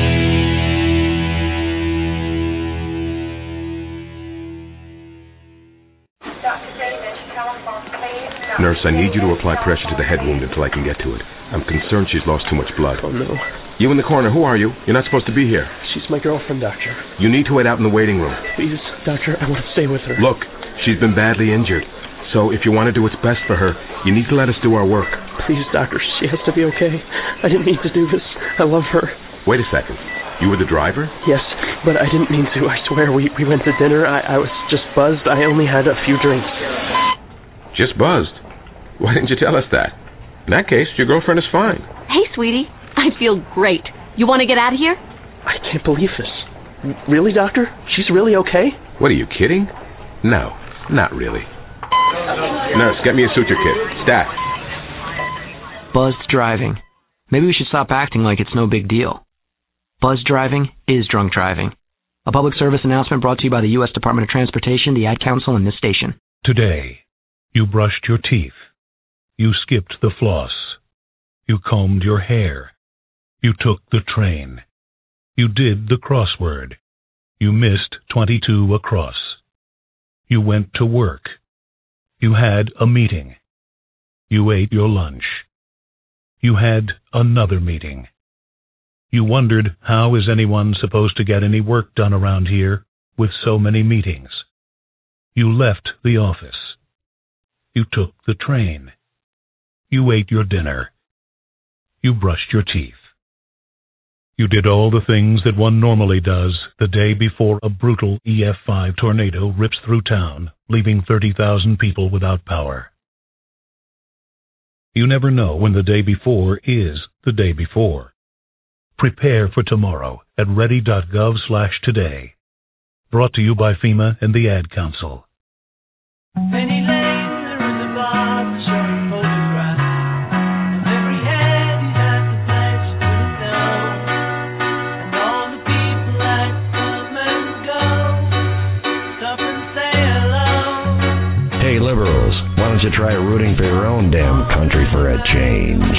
Nurse, I need you to apply pressure to the head wound until I can get to it. I'm concerned she's lost too much blood. Oh, no. You in the corner, who are you? You're not supposed to be here. She's my girlfriend, Doctor. You need to wait out in the waiting room. Please, Doctor, I want to stay with her. Look, she's been badly injured. So if you want to do what's best for her, you need to let us do our work. Please, Doctor, she has to be okay. I didn't mean to do this. I love her. Wait a second. You were the driver? Yes, but I didn't mean to. I swear, we, we went to dinner. I, I was just buzzed. I only had a few drinks. Just buzzed? Why didn't you tell us that? In that case, your girlfriend is fine. Hey, sweetie. I feel great. You want to get out of here? I can't believe this. Really, Doctor? She's really okay? What, are you kidding? No, not really. Nurse, get me a suture kit. Stat. Buzzed driving. Maybe we should stop acting like it's no big deal. Buzzed driving is drunk driving. A public service announcement brought to you by the U S Department of Transportation, the Ad Council, and this station. Today, you brushed your teeth. You skipped the floss. You combed your hair. You took the train. You did the crossword. You missed twenty-two across. You went to work. You had a meeting. You ate your lunch. You had another meeting. You wondered, how is anyone supposed to get any work done around here with so many meetings? You left the office. You took the train. You ate your dinner. You brushed your teeth. You did all the things that one normally does the day before a brutal E F five tornado rips through town, leaving thirty thousand people without power. You never know when the day before is the day before. Prepare for tomorrow at ready.gov slash today. Brought to you by FEMA and the Ad Council. Penny Lane, there is a bar showing photographs of every head rooting for your own damn country for a change.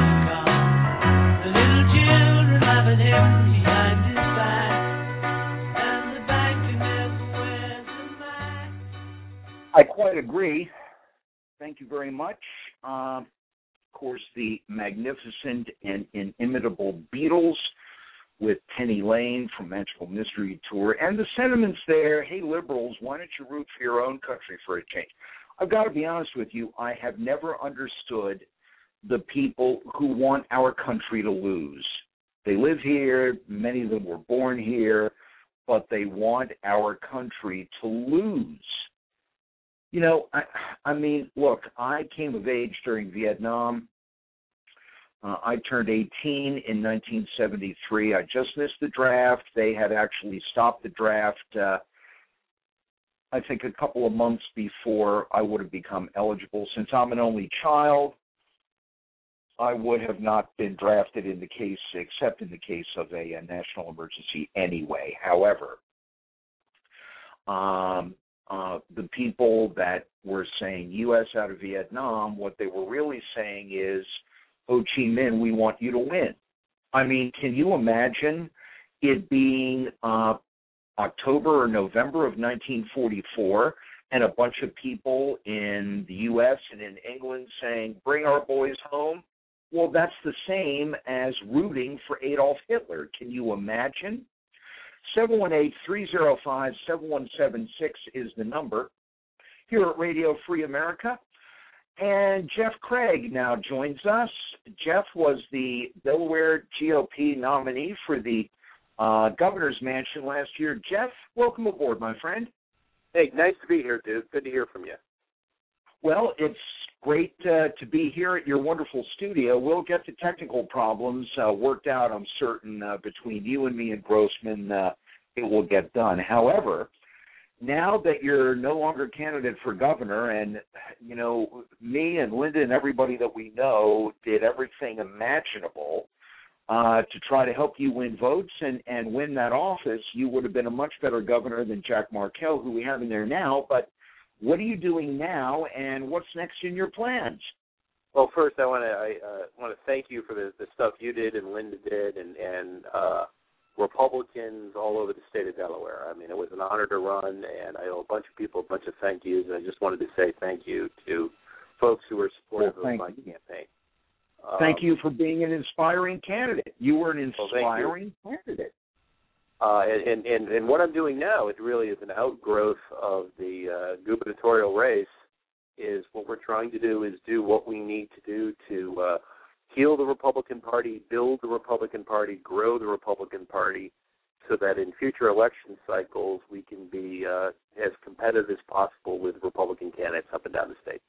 I quite agree. Thank you very much. Uh, of course, the magnificent and inimitable Beatles with Penny Lane from Magical Mystery Tour, and the sentiments there, hey, liberals, why don't you root for your own country for a change? I've got to be honest with you, I have never understood the people who want our country to lose. They live here, many of them were born here, but they want our country to lose. You know, I, I mean, look, I came of age during Vietnam. Uh, I turned eighteen in nineteen seventy-three. I just missed the draft. They had actually stopped the draft, uh, I think, a couple of months before I would have become eligible. Since I'm an only child, I would have not been drafted in the case, except in the case of a, a national emergency anyway. However, um, uh, the people that were saying U S out of Vietnam, what they were really saying is, Ho Chi Minh, we want you to win. I mean, can you imagine it being uh, October or November of nineteen forty-four and a bunch of people in the U S and in England saying, bring our boys home? Well, that's the same as rooting for Adolf Hitler. Can you imagine? seven one eight, three oh five, seven one seven six is the number here at Radio Free America. And Jeff Craig now joins us. Jeff was the Delaware G O P nominee for the uh, governor's mansion last year. Jeff, welcome aboard, my friend. Hey, nice to be here, dude. Good to hear from you. Well, it's great uh, to be here at your wonderful studio. We'll get the technical problems uh, worked out, I'm certain, uh, between you and me and Grossman. Uh, it will get done. However, now that you're no longer candidate for governor, and, you know, me and Linda and everybody that we know did everything imaginable uh, to try to help you win votes and, and win that office, you would have been a much better governor than Jack Markell, who we have in there now. But what are you doing now, and what's next in your plans? Well, first, I want to I uh, want to thank you for the, the stuff you did and Linda did, and and uh, Republicans all over the state of Delaware. I mean, it was an honor to run, and I owe a bunch of people a bunch of thank yous. And I just wanted to say thank you to folks who were supportive well, of my you. campaign. Um, thank you for being an inspiring candidate. You were an inspiring well, candidate. Uh, and, and, and what I'm doing now, it really is an outgrowth of the uh, gubernatorial race, is what we're trying to do is do what we need to do to uh, heal the Republican Party, build the Republican Party, grow the Republican Party, so that in future election cycles we can be uh, as competitive as possible with Republican candidates up and down the state.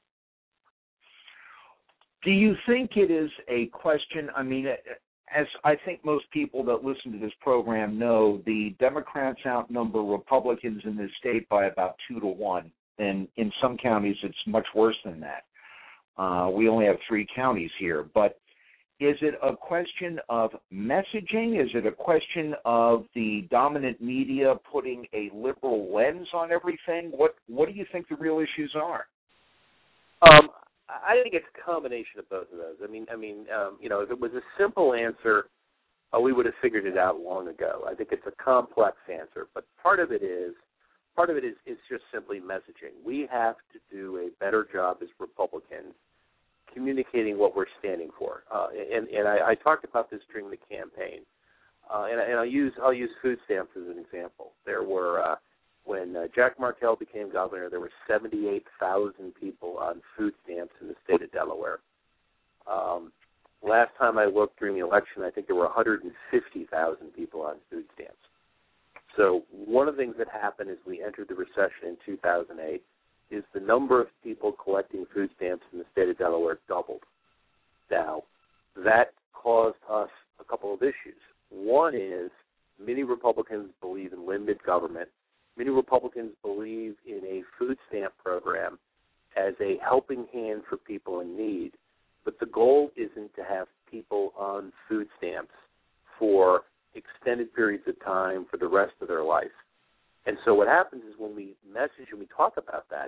Do you think it is a question, I mean, as I think most people that listen to this program know, the Democrats outnumber Republicans in this state by about two to one, and in some counties it's much worse than that. Uh, we only have three counties here, but is it a question of messaging? Is it a question of the dominant media putting a liberal lens on everything? What What do you think the real issues are? Um, I think it's a combination of both of those. I mean, I mean, um, you know, if it was a simple answer, uh, we would have figured it out long ago. I think it's a complex answer, but part of it is, part of it is, is just simply messaging. We have to do a better job as Republicans communicating what we're standing for, uh, and, and I, I talked about this during the campaign, uh, and, and I'll use I'll use food stamps as an example. There were uh, when uh, Jack Markell became governor, there were seventy-eight thousand people on food stamps in the state of Delaware. Um, last time I looked during the election, I think there were one hundred fifty thousand people on food stamps. So one of the things that happened as we entered the recession in two thousand eight is the number of people collecting food stamps in the state of Delaware doubled. Now, that caused us a couple of issues. One is many Republicans believe in limited government. Many Republicans believe in a food stamp program as a helping hand for people in need. But the goal isn't to have people on food stamps for extended periods of time for the rest of their life. And so what happens is when we message and we talk about that, the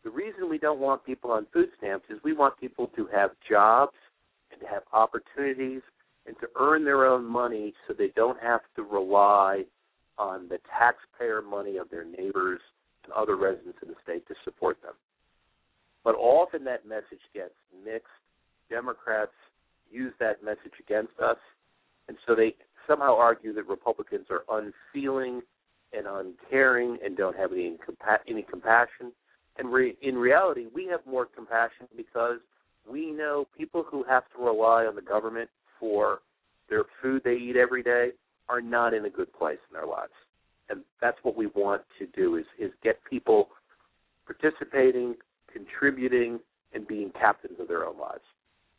The reason we don't want people on food stamps is we want people to have jobs and to have opportunities and to earn their own money so they don't have to rely on the taxpayer money of their neighbors and other residents in the state to support them. But often that message gets mixed. Democrats use that message against us, and so they somehow argue that Republicans are unfeeling and uncaring and don't have any, compa- any compassion. And re- in reality, we have more compassion because we know people who have to rely on the government for their food they eat every day are not in a good place in their lives. And that's what we want to do is, is get people participating, contributing, and being captains of their own lives.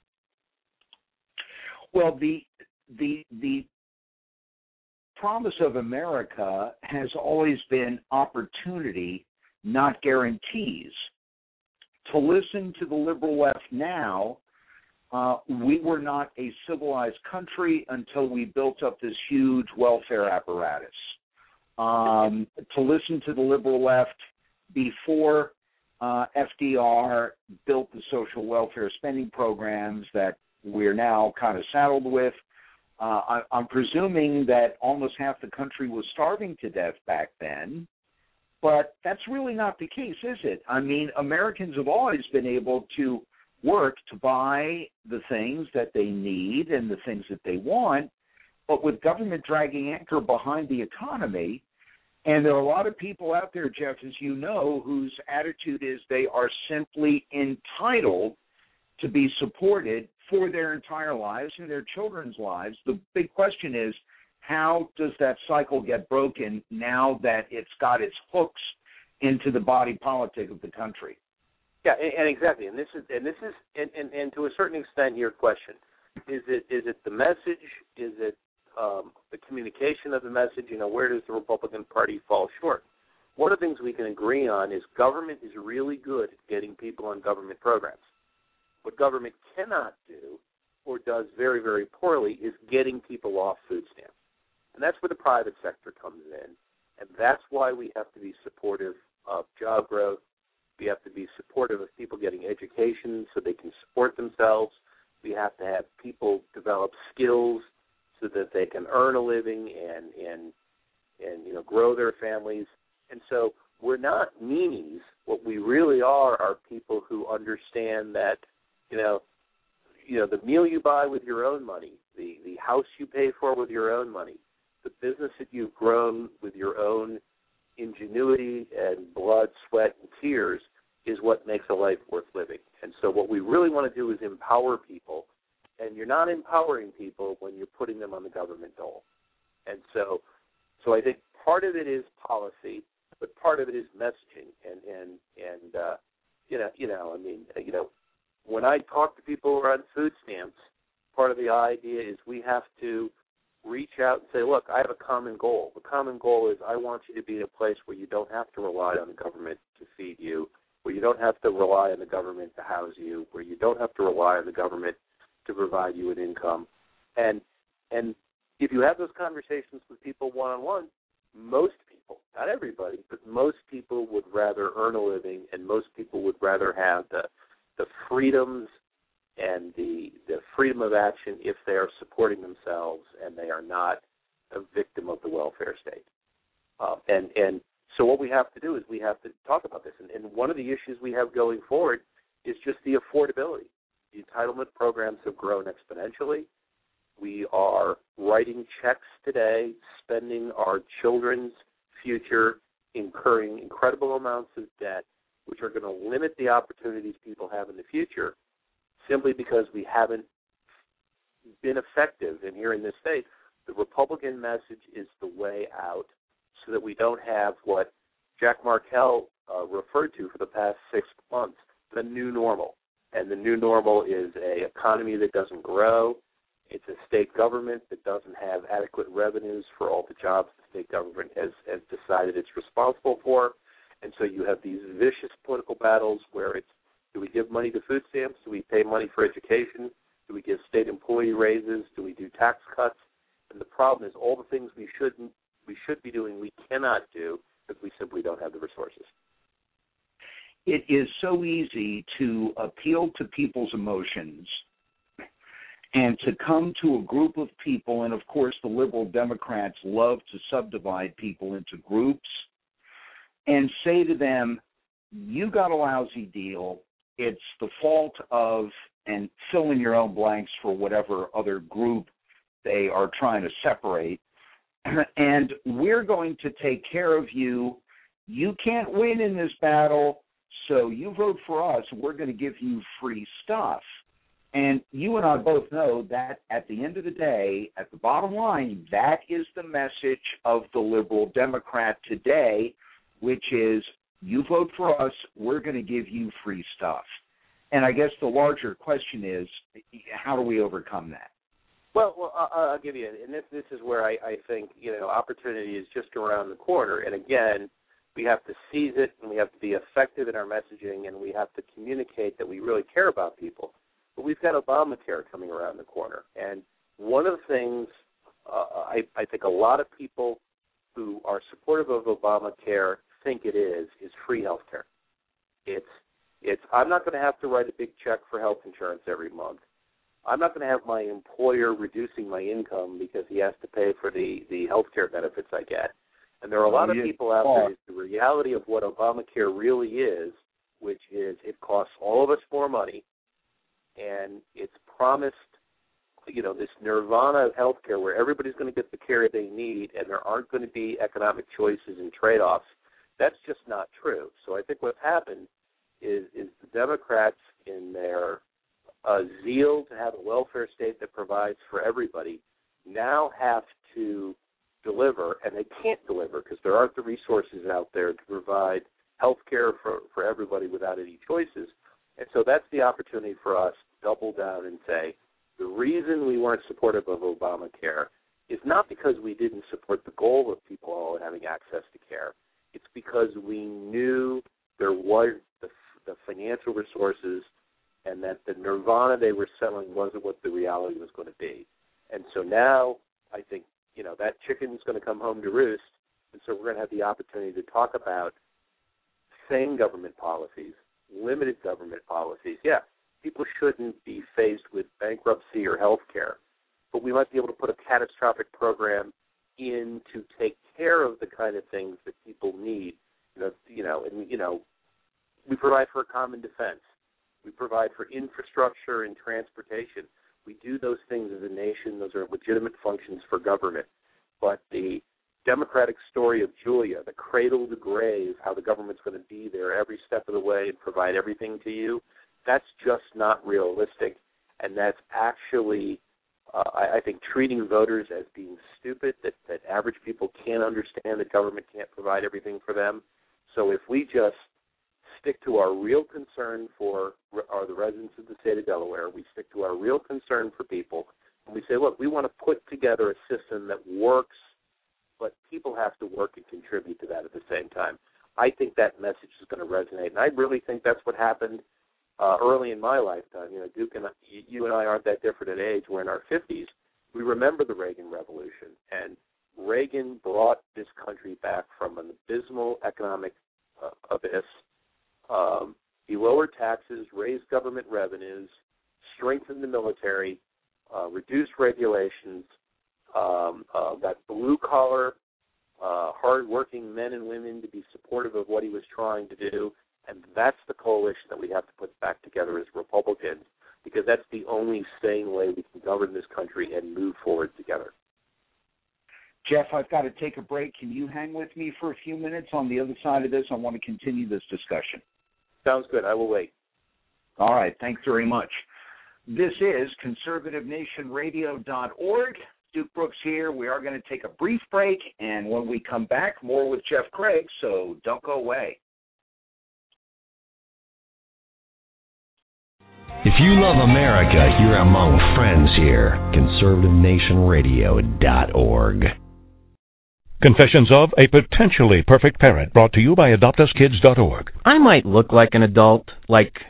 Well, the the the promise of America has always been opportunity, not guarantees. To listen to the liberal left now, uh, we were not a civilized country until we built up this huge welfare apparatus. Um, to listen to the liberal left before uh, F D R built the social welfare spending programs that we're now kind of saddled with. Uh, I, I'm presuming that almost half the country was starving to death back then, but that's really not the case, is it? I mean, Americans have always been able to work to buy the things that they need and the things that they want, but with government dragging anchor behind the economy, and there are a lot of people out there, Jeff, as you know, whose attitude is they are simply entitled to be supported for their entire lives and their children's lives. The big question is, how does that cycle get broken now that it's got its hooks into the body politic of the country? Yeah, and, and exactly. And this is, and this is, and, and, and to a certain extent, your question is it is it the message? Is it um, the communication of the message? You know, where does the Republican Party fall short? One of the things we can agree on is government is really good at getting people on government programs. What government cannot do or does very, very poorly is getting people off food stamps. And that's where the private sector comes in. And that's why we have to be supportive of job growth. We have to be supportive of people getting education so they can support themselves. We have to have people develop skills so that they can earn a living and, and, and you know, grow their families. And so we're not meanies. What we really are are people who understand that, you know, you know, the meal you buy with your own money, the, the house you pay for with your own money, the business that you've grown with your own ingenuity and blood, sweat, and tears is what makes a life worth living. And so what we really want to do is empower people, and you're not empowering people when you're putting them on the government dole. And so so I think part of it is policy, but part of it is messaging. And, and, and uh, you know, you know, I mean, you know, when I talk to people who are on food stamps, part of the idea is we have to reach out and say, look, I have a common goal. The common goal is I want you to be in a place where you don't have to rely on the government to feed you, where you don't have to rely on the government to house you, where you don't have to rely on the government to provide you an income. And and if you have those conversations with people one-on-one, most people, not everybody, but most people would rather earn a living, and most people would rather have the the freedoms and the the freedom of action if they are supporting themselves and they are not a victim of the welfare state. Uh, and and so what we have to do is we have to talk about this. And, and one of the issues we have going forward is just the affordability. The entitlement programs have grown exponentially. We are writing checks today, spending our children's future, incurring incredible amounts of debt, which are going to limit the opportunities people have in the future simply because we haven't been effective. And here in this state, the Republican message is the way out so that we don't have what Jack Markell uh, referred to for the past six months, the new normal. And the new normal is an economy that doesn't grow. It's a state government that doesn't have adequate revenues for all the jobs the state government has, has decided it's responsible for. And so you have these vicious political battles where it's, do we give money to food stamps? Do we pay money for education? Do we give state employee raises? Do we do tax cuts? And the problem is all the things we shouldn't, we should be doing, we cannot do because we simply don't have the resources. it is so easy to appeal to people's emotions and to come to a group of people, and of course the liberal Democrats love to subdivide people into groups, and say to them, you got a lousy deal, it's the fault of, and fill in your own blanks for whatever other group they are trying to separate, and we're going to take care of you. You can't win in this battle, so you vote for us, we're going to give you free stuff. And you and I both know that at the end of the day, at the bottom line, that is the message of the liberal Democrat today, which is, you vote for us, we're going to give you free stuff. And I guess the larger question is, how do we overcome that? Well, well, I'll give you, and this this is where I, I think, you know, opportunity is just around the corner. And again, we have to seize it, and we have to be effective in our messaging, and we have to communicate that we really care about people. But we've got Obamacare coming around the corner, and one of the things uh, I, I think a lot of people who are supportive of Obamacare think it is is free health care. It's it's I'm not going to have to write a big check for health insurance every month. I'm not going to have my employer reducing my income because he has to pay for the, the health care benefits I get. And there are a lot of people out there, the reality of what Obamacare really is, which is it costs all of us more money, and it's promised, you know, this nirvana of health care where everybody's going to get the care they need and there aren't going to be economic choices and trade-offs. That's just not true. So I think what's happened is, is the Democrats, in their uh, zeal to have a welfare state that provides for everybody, now have to deliver, and they can't deliver because there aren't the resources out there to provide health care for, for everybody without any choices. And so that's the opportunity for us to double down and say, the reason we weren't supportive of Obamacare is not because we didn't support the goal of people all having access to care. It's because we knew there was the, the financial resources and that the nirvana they were selling wasn't what the reality was going to be. And so now I think, you know, that chicken's going to come home to roost, and so we're going to have the opportunity to talk about sane government policies, limited government policies. Yeah, people shouldn't be faced with bankruptcy or health care, but we might be able to put a catastrophic program in to take care of the kind of things that people need. You know, you know, and you know, we provide for a common defense. We provide for infrastructure and transportation. We do those things as a nation. Those are legitimate functions for government. But the Democratic story of Julia, the cradle to grave, how the government's going to be there every step of the way and provide everything to you, that's just not realistic. And that's actually, uh, I, I think, treating voters as being stupid, that, that average people can't understand that government can't provide everything for them. So if we just stick to our real concern for are the residents of the state of Delaware, we stick to our real concern for people, and we say, look, we want to put together a system that works, but people have to work and contribute to that at the same time. I think that message is going to resonate, and I really think that's what happened uh, early in my lifetime. You know, Duke and I, you and I aren't that different in age. We're in our fifties. We remember the Reagan Revolution, and Reagan brought this country back from an abysmal economic uh, abyss. Um, he lowered taxes, raised government revenues, strengthened the military, uh, reduced regulations, um, uh, got blue-collar, uh, hard-working men and women to be supportive of what he was trying to do, and that's the coalition that we have to put back together as Republicans, because that's the only sane way we can govern this country and move forward together. Jeff, I've got to take a break. Can you hang with me for a few minutes? On the other side of this, I want to continue this discussion. Sounds good. I will wait. All right. Thanks very much. This is conservative nation radio dot org. Duke Brooks here. We are going to take a brief break, and when we come back, more with Jeff Craig, so don't go away. If you love America, you're among friends here. conservative nation radio dot org. Confessions of a Potentially Perfect Parent, brought to you by adopt us kids dot org. I might look like an adult, like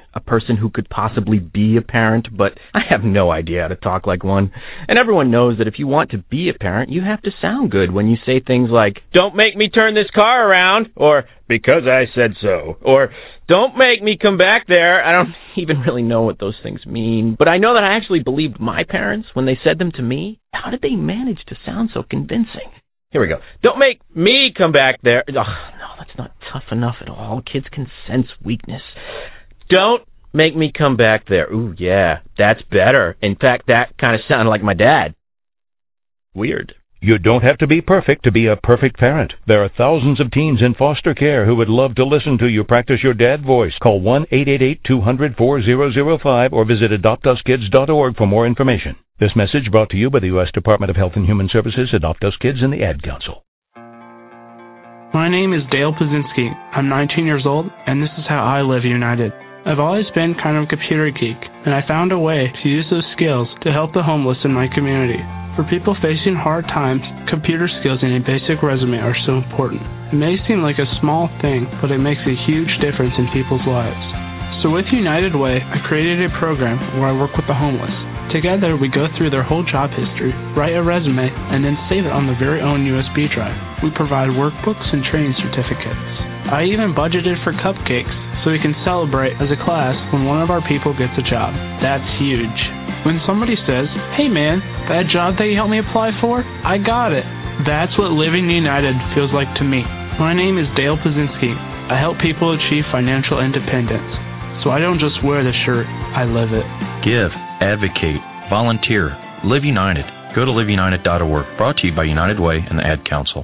a person who could possibly be a parent, but I have no idea how to talk like one. And everyone knows that if you want to be a parent, you have to sound good when you say things like, "Don't make me turn this car around," or "because I said so," or "Don't make me come back there." I don't even really know what those things mean, but I know that I actually believed my parents when they said them to me. How did they manage to sound so convincing? Here we go. "Don't make me come back there." Oh, no, that's not tough enough at all. Kids can sense weakness. "Don't make me come back there." Ooh, yeah, that's better. In fact, that kind of sounded like my dad. Weird. You don't have to be perfect to be a perfect parent. There are thousands of teens in foster care who would love to listen to you practice your dad voice. Call one eight eight eight, two hundred, four thousand five or visit adopt us kids dot org for more information. This message brought to you by the U S Department of Health and Human Services, Adopt Us Kids, and the Ad Council. My name is Dale Pazinski. I'm nineteen years old, and this is how I live united. I've always been kind of a computer geek, and I found a way to use those skills to help the homeless in my community. For people facing hard times, computer skills and a basic resume are so important. It may seem like a small thing, but it makes a huge difference in people's lives. So with United Way, I created a program where I work with the homeless. Together, we go through their whole job history, write a resume, and then save it on their very own U S B drive. We provide workbooks and training certificates. I even budgeted for cupcakes so we can celebrate as a class when one of our people gets a job. That's huge. When somebody says, "Hey man, that job that you helped me apply for, I got it." That's what Living United feels like to me. My name is Dale Pazinski. I help people achieve financial independence. So I don't just wear the shirt, I live it. Give, advocate, volunteer, Live United. Go to live united dot org. Brought to you by United Way and the Ad Council.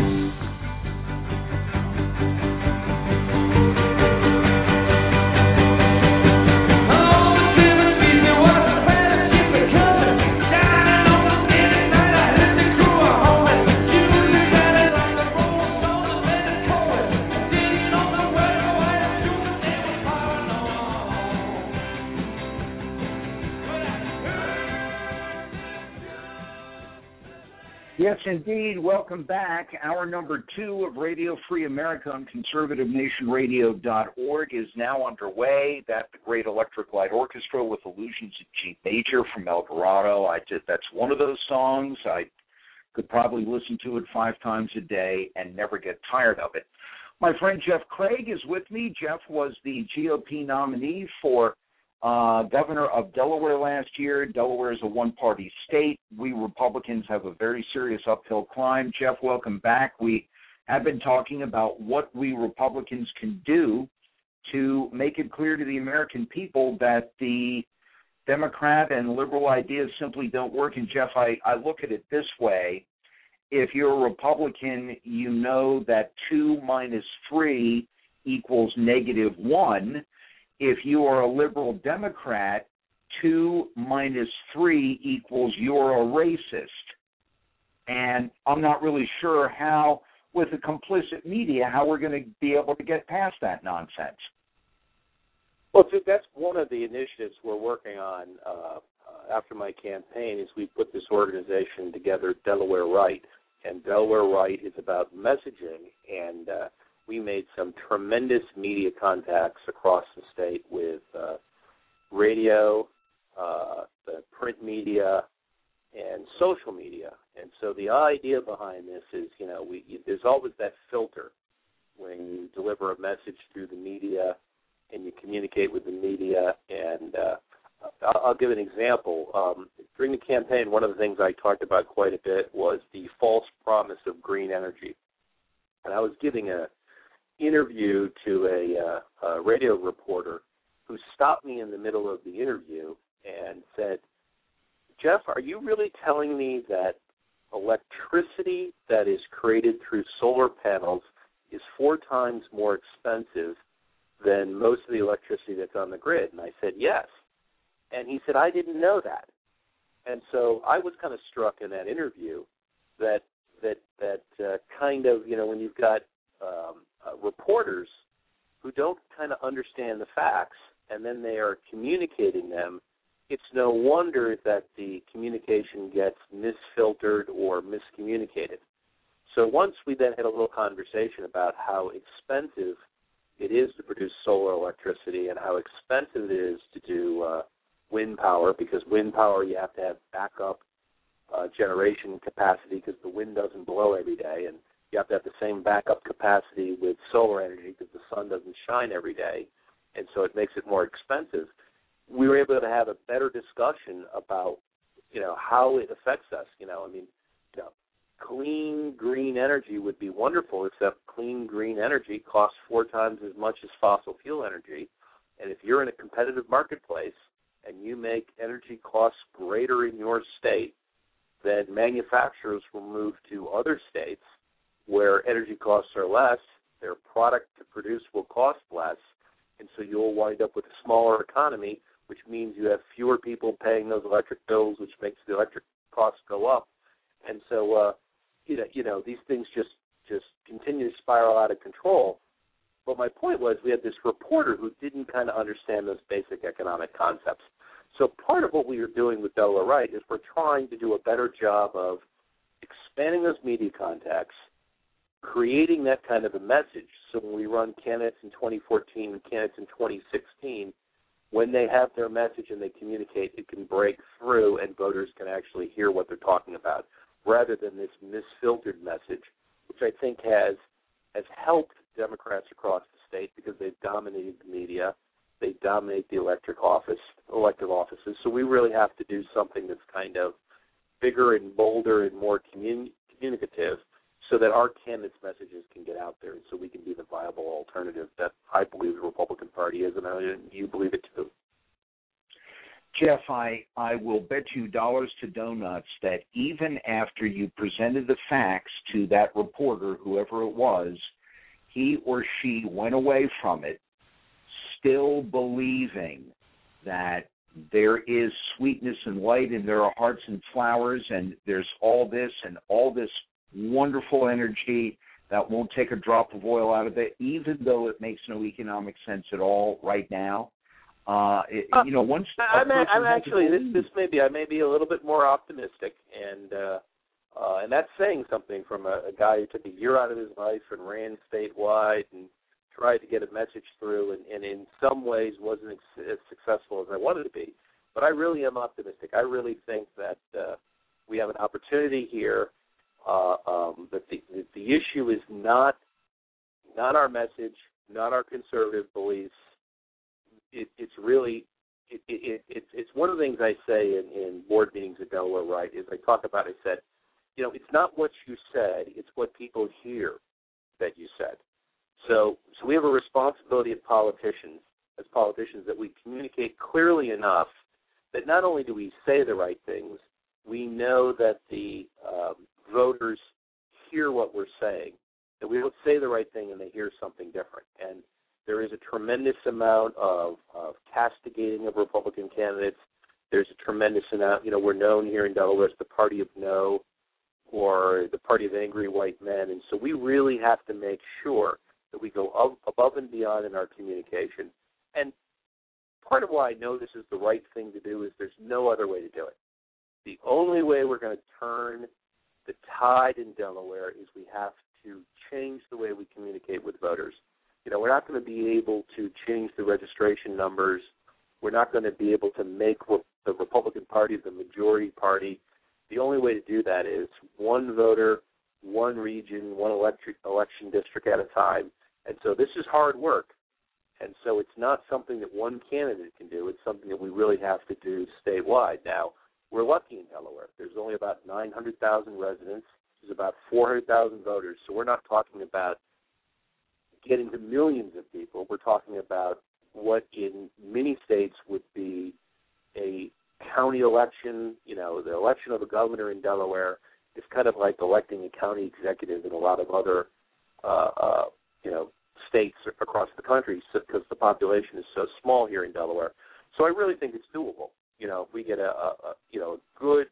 Yes, indeed. Welcome back. Hour number two of Radio Free America on conservative nation radio dot org is now underway. That's the Great Electric Light Orchestra with Illusions of G Major from El Dorado. I just, that's one of those songs. I could probably listen to it five times a day and never get tired of it. My friend Jeff Craig is with me. Jeff was the G O P nominee for Uh, governor of Delaware last year. Delaware is a one-party state. We Republicans have a very serious uphill climb. Jeff, welcome back. We have been talking about what we Republicans can do to make it clear to the American people that the Democrat and liberal ideas simply don't work. And, Jeff, I, I look at it this way. If you're a Republican, you know that two minus three equals negative one. If you are a liberal Democrat, two minus three equals you're a racist. And I'm not really sure how, with the complicit media, how we're going to be able to get past that nonsense. Well, that's one of the initiatives we're working on uh, after my campaign is we put this organization together, Delaware Right. And Delaware Right is about messaging, and uh, we made some tremendous media contacts across the state with uh, radio, uh, the print media, and social media. And so the idea behind this is, you know, we, you, there's always that filter when you deliver a message through the media and you communicate with the media. And uh, I'll, I'll give an example. Um, during the campaign, one of the things I talked about quite a bit was the false promise of green energy. And I was giving a interview to a, uh, a radio reporter who stopped me in the middle of the interview and said, "Jeff, are you really telling me that electricity that is created through solar panels is four times more expensive than most of the electricity that's on the grid?" And I said, "Yes." And he said, "I didn't know that." And so I was kind of struck in that interview that that that uh, kind of, you know, when you've got um, uh, reporters who don't kind of understand the facts and then they are communicating them, it's no wonder that the communication gets misfiltered or miscommunicated. So once we then had a little conversation about how expensive it is to produce solar electricity and how expensive it is to do uh, wind power, because wind power you have to have backup uh, generation capacity because the wind doesn't blow every day, and you have to have the same backup capacity with solar energy because the sun doesn't shine every day, and so it makes it more expensive. We were able to have a better discussion about, you know, how it affects us. You know, I mean, you know, clean, green energy would be wonderful, except clean, green energy costs four times as much as fossil fuel energy. And if you're in a competitive marketplace and you make energy costs greater in your state, then manufacturers will move to other states where energy costs are less, their product to produce will cost less, and so you'll wind up with a smaller economy, which means you have fewer people paying those electric bills, which makes the electric costs go up. And so, uh, you know, you know, these things just, just continue to spiral out of control. But my point was we had this reporter who didn't kind of understand those basic economic concepts. So part of what we are doing with Delaware Right is we're trying to do a better job of expanding those media contacts, creating that kind of a message. So when we run candidates in twenty fourteen and candidates in twenty sixteen, when they have their message and they communicate, it can break through and voters can actually hear what they're talking about, rather than this misfiltered message, which I think has has helped Democrats across the state because they've dominated the media, they dominate the electric office, elective offices. So we really have to do something that's kind of bigger and bolder and more commun- communicative, so that our candidates' messages can get out there, and so we can be the viable alternative that I believe the Republican Party is, and I, you believe it too. Jeff, I, I will bet you dollars to donuts that even after you presented the facts to that reporter, whoever it was, he or she went away from it still believing that there is sweetness and light and there are hearts and flowers and there's all this and all this wonderful energy that won't take a drop of oil out of it, even though it makes no economic sense at all right now. Uh, it, you know, once I'm, I'm actually this, this may be I may be a little bit more optimistic, and uh, uh, and that's saying something from a, a guy who took a year out of his life and ran statewide and tried to get a message through, and, and in some ways wasn't ex- as successful as I wanted to be. But I really am optimistic. I really think that uh, we have an opportunity here. Uh, um, that the, the the issue is not not our message, not our conservative beliefs. It, it's really it, it, it, it's one of the things I say in, in board meetings at Delaware Right is I talk about. I said, you know, it's not what you said; it's what people hear that you said. So, so we have a responsibility as politicians, as politicians, that we communicate clearly enough that not only do we say the right things, we know that the um, voters hear what we're saying, that we don't say the right thing and they hear something different. And there is a tremendous amount of, of castigating of Republican candidates. There's a tremendous amount, you know, we're known here in Delaware as the party of no or the party of angry white men. And so we really have to make sure that we go up, above and beyond in our communication. And part of why I know this is the right thing to do is there's no other way to do it. The only way we're going to turn the tide in Delaware is we have to change the way we communicate with voters. You know, we're not going to be able to change the registration numbers. We're not going to be able to make the Republican Party the majority party. The only way to do that is one voter, one region, one electric, election district at a time. And so this is hard work. And so it's not something that one candidate can do. It's something that we really have to do statewide. Now, we're lucky in Delaware. There's only about nine hundred thousand residents. There's about four hundred thousand voters. So we're not talking about getting to millions of people. We're talking about what in many states would be a county election. You know, the election of a governor in Delaware is kind of like electing a county executive in a lot of other, uh, uh, you know, states across the country because the population is so small here in Delaware. So I really think it's doable. You know, if we get a, a, a you know a good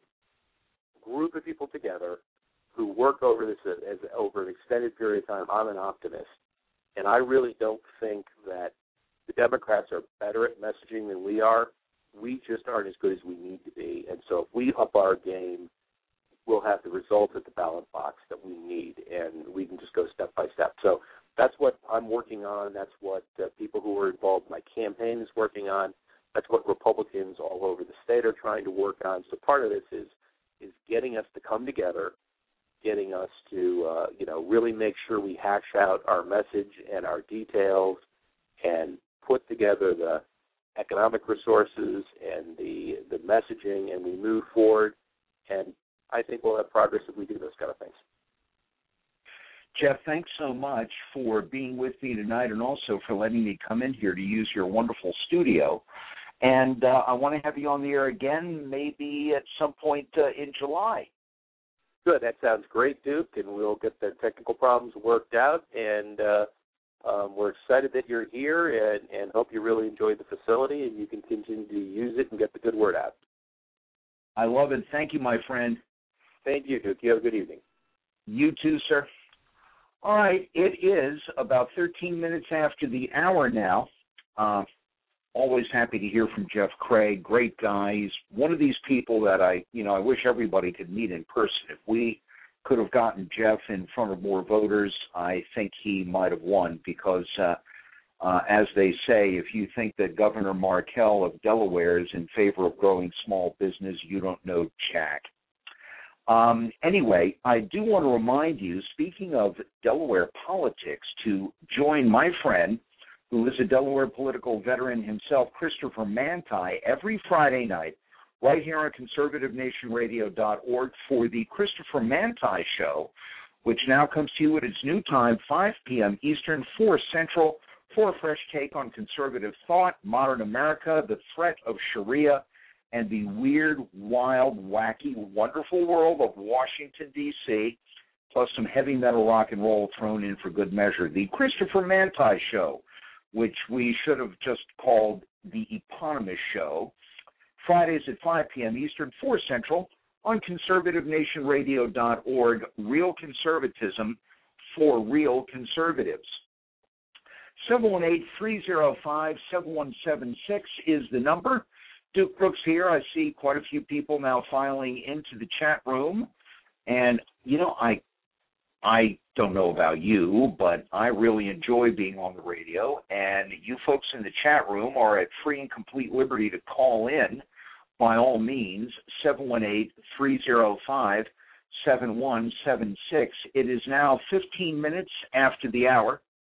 group of people together who work over this as, as over an extended period of time, I'm an optimist, and I really don't think that the Democrats are better at messaging than we are. We just aren't as good as we need to be, and so if we up our game, we'll have the results at the ballot box that we need, and we can just go step by step. So that's what I'm working on. That's what uh, people who are involved in my campaign is working on. That's what Republicans all over the state are trying to work on. So part of this is is getting us to come together, getting us to uh, you know really make sure we hash out our message and our details, and put together the economic resources and the the messaging, and we move forward. And I think we'll have progress if we do those kind of things. Jeff, thanks so much for being with me tonight, and also for letting me come in here to use your wonderful studio. And uh, I want to have you on the air again, maybe at some point uh, in July. Good. That sounds great, Duke, and we'll get the technical problems worked out. And uh, um, we're excited that you're here, and, and hope you really enjoyed the facility, and you can continue to use it and get the good word out. I love it. Thank you, my friend. Thank you, Duke. You have a good evening. You too, sir. All right. It is about thirteen minutes after the hour now. Uh, Always happy to hear from Jeff Craig. Great guy. He's one of these people that I, you know, I wish everybody could meet in person. If we could have gotten Jeff in front of more voters, I think he might have won because, uh, uh, as they say, if you think that Governor Markell of Delaware is in favor of growing small business, you don't know Jack. Um, anyway, I do want to remind you, speaking of Delaware politics, to join my friend, who is a Delaware political veteran himself, Christopher Manti, every Friday night right here on conservative nation radio dot org for the Christopher Manti Show, which now comes to you at its new time, five p.m. Eastern, four Central, for a fresh take on conservative thought, modern America, the threat of Sharia, and the weird, wild, wacky, wonderful world of Washington, D C, plus some heavy metal rock and roll thrown in for good measure. The Christopher Manti Show, which we should have just called the eponymous show, Fridays at five p.m. Eastern, four Central, on conservative nation radio dot org. Real conservatism for real conservatives. seven one eight, three oh five, seven one seven six is the number. Duke Brooks here. I see quite a few people now filing into the chat room. And, you know, I I don't know about you, but I really enjoy being on the radio, and you folks in the chat room are at free and complete liberty to call in, by all means, seven one eight, three oh five, seven one seven six. It is now fifteen minutes after the hour,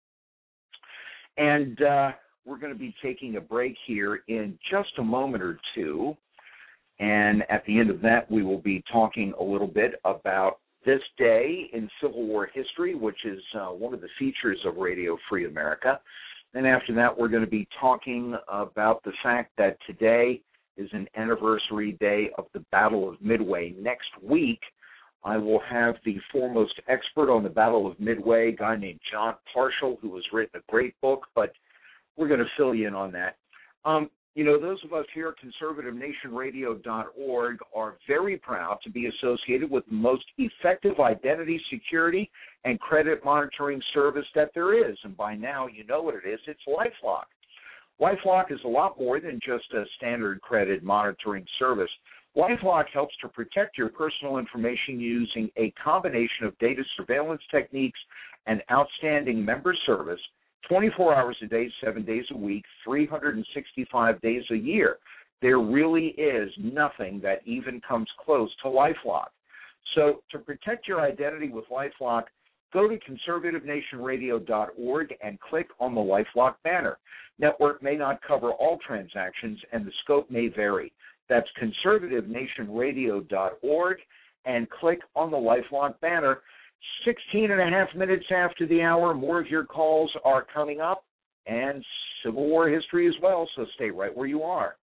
and uh, we're going to be taking a break here in just a moment or two, and at the end of that, we will be talking a little bit about this day in Civil War history, which is uh, one of the features of Radio Free America. Then after that, we're going to be talking about the fact that today is an anniversary day of the Battle of Midway. Next week, I will have the foremost expert on the Battle of Midway, a guy named John Parshall, who has written a great book, but we're going to fill you in on that. Um, You know, those of us here at conservative nation radio dot org are very proud to be associated with the most effective identity security and credit monitoring service that there is. And by now, you know what it is. It's LifeLock. LifeLock is a lot more than just a standard credit monitoring service. LifeLock helps to protect your personal information using a combination of data surveillance techniques and outstanding member service, twenty-four hours a day, seven days a week, three hundred sixty-five days a year. There really is nothing that even comes close to LifeLock. So to protect your identity with LifeLock, go to conservative nation radio dot org and click on the LifeLock banner. Network may not cover all transactions, and the scope may vary. That's conservative nation radio dot org and click on the LifeLock banner. sixteen and a half minutes after the hour, more of your calls are coming up, and Civil War history as well, so stay right where you are.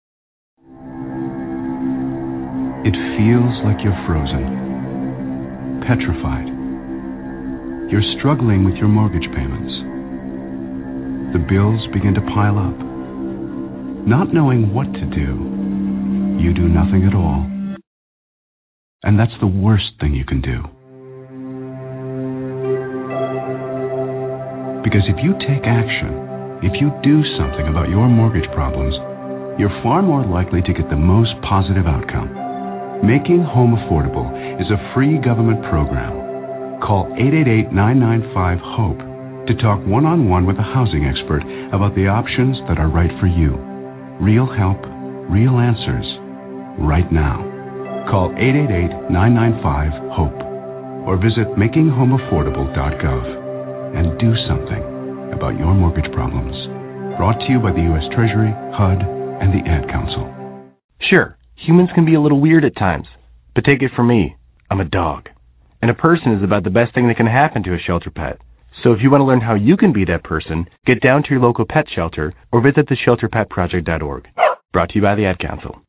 It feels like you're frozen, petrified. You're struggling with your mortgage payments. The bills begin to pile up. Not knowing what to do, you do nothing at all. And that's the worst thing you can do. Because if you take action, if you do something about your mortgage problems, you're far more likely to get the most positive outcome. Making Home Affordable is a free government program. Call eight eight eight, nine nine five, HOPE to talk one-on-one with a housing expert about the options that are right for you. Real help, real answers, right now. Call eight eight eight, nine nine five, HOPE or visit making home affordable dot gov and do something about your mortgage problems. Brought to you by the U S Treasury, H U D, and the Ad Council. Sure, humans can be a little weird at times, but take it from me, I'm a dog. And a person is about the best thing that can happen to a shelter pet. So if you want to learn how you can be that person, get down to your local pet shelter or visit the shelter pet project dot org. Brought to you by the Ad Council.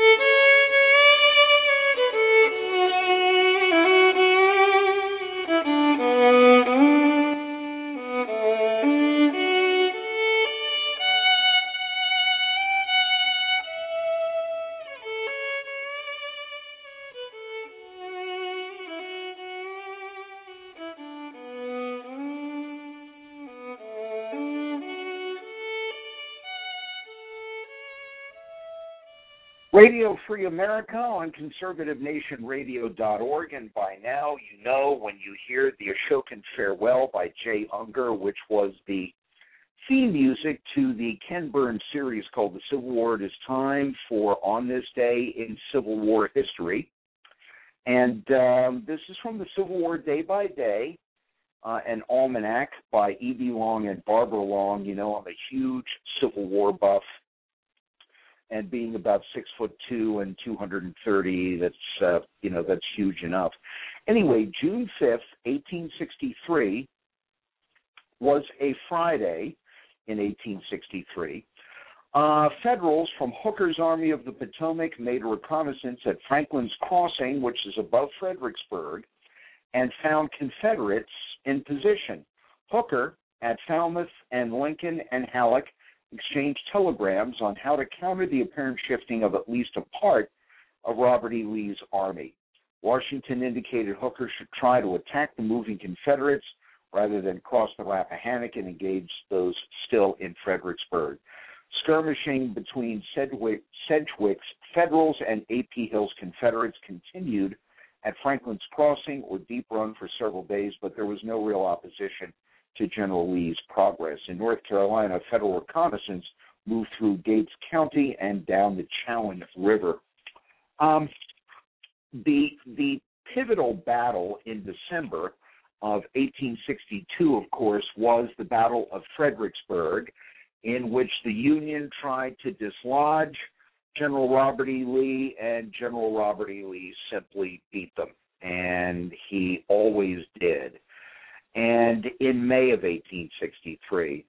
Radio Free America on conservative nation radio dot org, and by now you know when you hear the Ashokan Farewell by Jay Unger, which was the theme music to the Ken Burns series called The Civil War It Is Time for On This Day in Civil War History. And um, this is from the Civil War Day by Day, uh, an almanac by E B. Long and Barbara Long. You know, I'm a huge Civil War buff. And being about six foot two and two hundred thirty, that's uh, you know that's huge enough. Anyway, June fifth, eighteen sixty-three, was a Friday in eighteen sixty-three. Uh, Federals from Hooker's Army of the Potomac made a reconnaissance at Franklin's Crossing, which is above Fredericksburg, and found Confederates in position. Hooker at Falmouth and Lincoln and Halleck exchanged telegrams on how to counter the apparent shifting of at least a part of Robert E. Lee's army. Washington indicated Hooker should try to attack the moving Confederates rather than cross the Rappahannock and engage those still in Fredericksburg. Skirmishing between Sedgwick, Sedgwick's Federals and A P. Hill's Confederates continued at Franklin's Crossing or Deep Run for several days, but there was no real opposition to General Lee's progress. In North Carolina, a Federal reconnaissance moved through Gates County and down the Chowan River. Um, the the pivotal battle in December of eighteen sixty-two, of course, was the Battle of Fredericksburg, in which the Union tried to dislodge General Robert E. Lee, and General Robert E. Lee simply beat them, and he always did. And in May of eighteen sixty-three,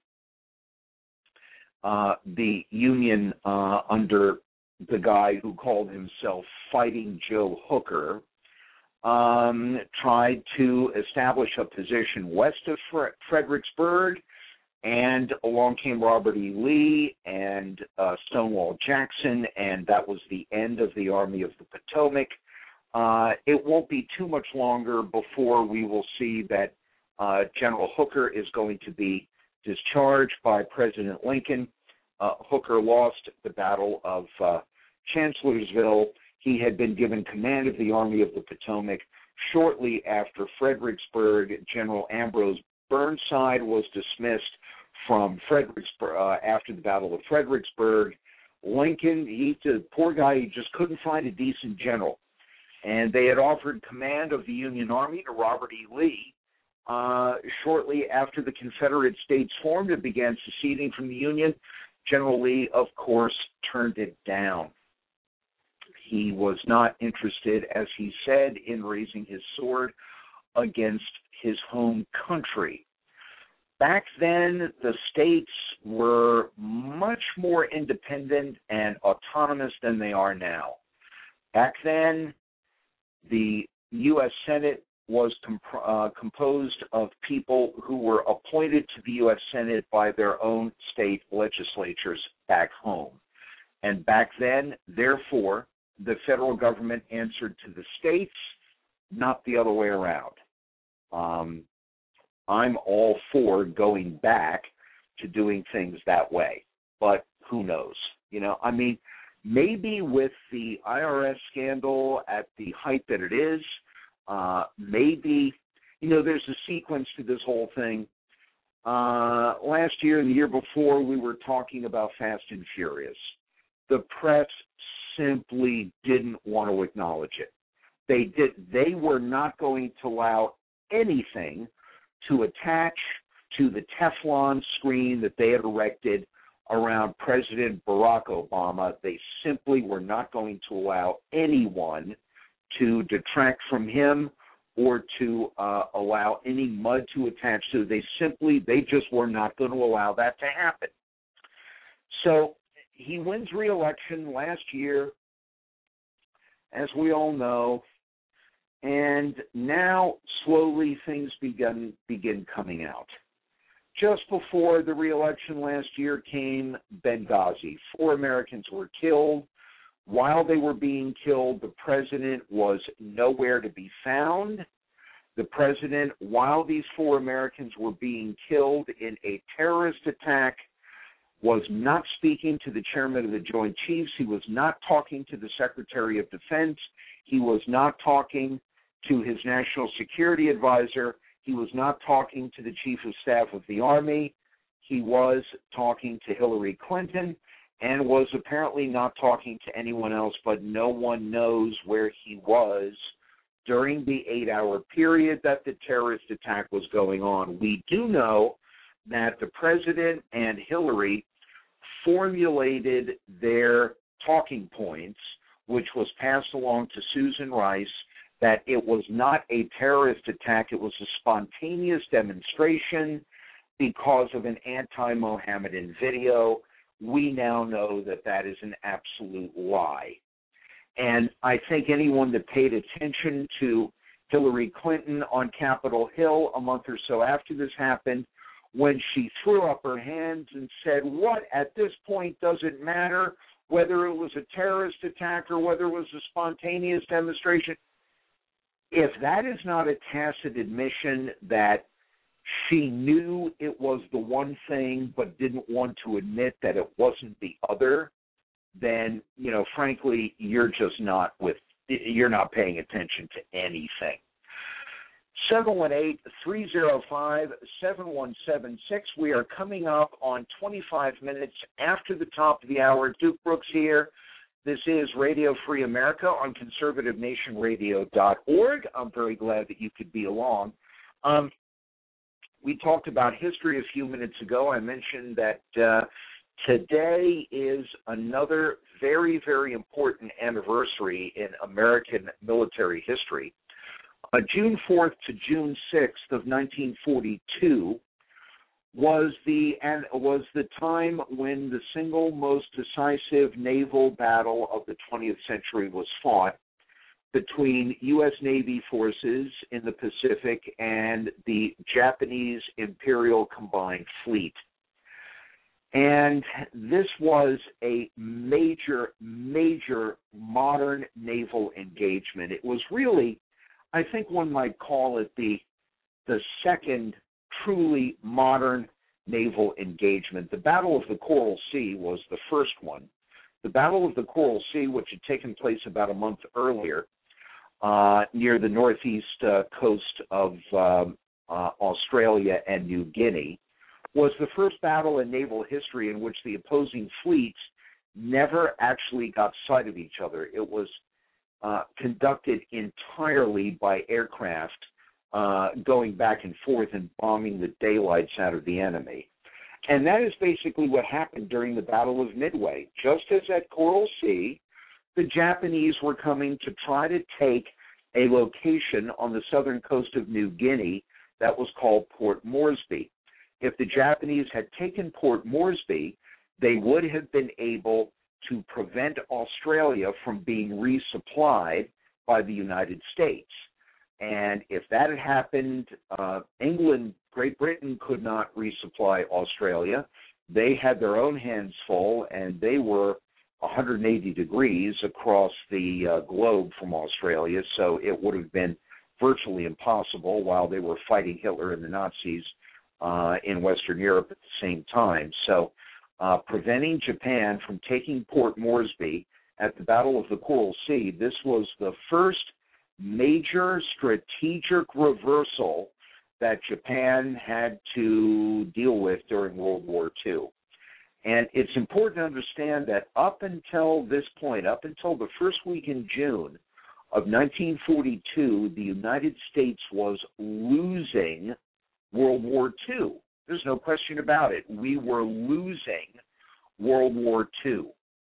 uh, the Union, uh, under the guy who called himself Fighting Joe Hooker, um, tried to establish a position west of Fre- Fredericksburg, and along came Robert E. Lee and uh, Stonewall Jackson, and that was the end of the Army of the Potomac. Uh, it won't be too much longer before we will see that Uh, General Hooker is going to be discharged by President Lincoln. Uh, Hooker lost the Battle of uh, Chancellorsville. He had been given command of the Army of the Potomac. Shortly after Fredericksburg, General Ambrose Burnside was dismissed from Fredericksburg uh, after the Battle of Fredericksburg. Lincoln, he, the poor guy, he just couldn't find a decent general. And they had offered command of the Union Army to Robert E. Lee. Uh, shortly after the Confederate States formed and began seceding from the Union, General Lee, of course, turned it down. He was not interested, as he said, in raising his sword against his home country. Back then, the states were much more independent and autonomous than they are now. Back then, the U S Senate was comp- uh, composed of people who were appointed to the U S Senate by their own state legislatures back home. And back then, therefore, the federal government answered to the states, not the other way around. Um, I'm all for going back to doing things that way, but who knows? You know, I mean, maybe with the I R S scandal at the height that it is, Uh, maybe, you know, there's a sequence to this whole thing. Uh, last year and the year before, we were talking about Fast and Furious. The press simply didn't want to acknowledge it. They did. They were not going to allow anything to attach to the Teflon screen that they had erected around President Barack Obama. They simply were not going to allow anyone to detract from him or to uh, allow any mud to attach to. They simply, they just were not going to allow that to happen. So he wins re-election last year, as we all know, and now slowly things begin begin coming out. Just before the re-election last year came Benghazi. Four Americans were killed. While they were being killed, the president was nowhere to be found. The president, while these four Americans were being killed in a terrorist attack, was not speaking to the chairman of the Joint Chiefs. He was not talking to the Secretary of Defense. He was not talking to his national security advisor. He was not talking to the Chief of Staff of the Army. He was talking to Hillary Clinton and was apparently not talking to anyone else, but no one knows where he was during the eight-hour period that the terrorist attack was going on. We do know that the president and Hillary formulated their talking points, which was passed along to Susan Rice, that it was not a terrorist attack, it was a spontaneous demonstration because of an anti-Mohammedan video. We now know that that is an absolute lie. And I think anyone that paid attention to Hillary Clinton on Capitol Hill a month or so after this happened, when she threw up her hands and said, what, at this point, does it matter whether it was a terrorist attack or whether it was a spontaneous demonstration? If that is not a tacit admission that she knew it was the one thing but didn't want to admit that it wasn't the other, then, you know, frankly, you're just not with, you're not paying attention to anything. seven one eight, three oh five, seven one seven six. We are coming up on twenty-five minutes after the top of the hour. Duke Brooks here. This is Radio Free America on conservative nation radio dot org. I'm very glad that you could be along. Um, we talked about history a few minutes ago. I mentioned that uh, today is another very, very important anniversary in American military history. Uh, June fourth to June sixth of nineteen forty-two was the and was the time when the single most decisive naval battle of the twentieth century was fought between U S Navy forces in the Pacific and the Japanese Imperial Combined Fleet. And this was a major, major modern naval engagement. It was really, I think one might call it the the second truly modern naval engagement. The Battle of the Coral Sea was the first one. The Battle of the Coral Sea, which had taken place about a month earlier uh, near the northeast uh, coast of um, uh, Australia and New Guinea, was the first battle in naval history in which the opposing fleets never actually got sight of each other. It was uh, conducted entirely by aircraft uh, going back and forth and bombing the daylights out of the enemy. And that is basically what happened during the Battle of Midway. Just as at Coral Sea, the Japanese were coming to try to take a location on the southern coast of New Guinea that was called Port Moresby. If the Japanese had taken Port Moresby, they would have been able to prevent Australia from being resupplied by the United States. And if that had happened, uh, England, Great Britain could not resupply Australia. They had their own hands full, and they were one hundred eighty degrees across the uh, globe from Australia, so it would have been virtually impossible while they were fighting Hitler and the Nazis uh, in Western Europe at the same time. So uh, preventing Japan from taking Port Moresby at the Battle of the Coral Sea, this was the first major strategic reversal that Japan had to deal with during World War Two. And it's important to understand that up until this point, up until the first week in June of nineteen forty-two, the United States was losing World War Two. There's no question about it. We were losing World War Two.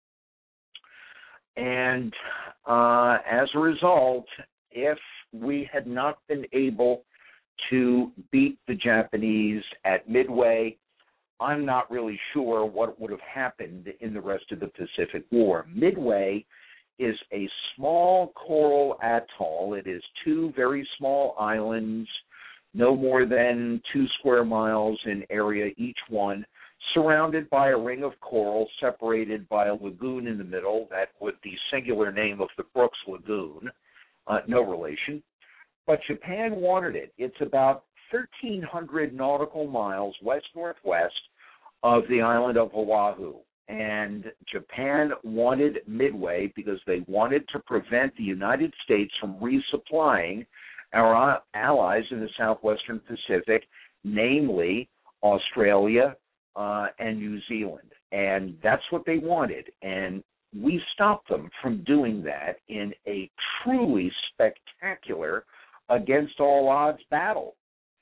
And uh, as a result, if we had not been able to beat the Japanese at Midway, I'm not really sure what would have happened in the rest of the Pacific War. Midway is a small coral atoll. It is two very small islands, no more than two square miles in area each one, surrounded by a ring of coral, separated by a lagoon in the middle, that with the singular name of the Brooks Lagoon, uh, no relation. But Japan wanted it. It's about thirteen hundred nautical miles west-northwest of the island of Oahu. And Japan wanted Midway because they wanted to prevent the United States from resupplying our allies in the southwestern Pacific, namely Australia uh, and New Zealand. And that's what they wanted. And we stopped them from doing that in a truly spectacular, against all odds battle.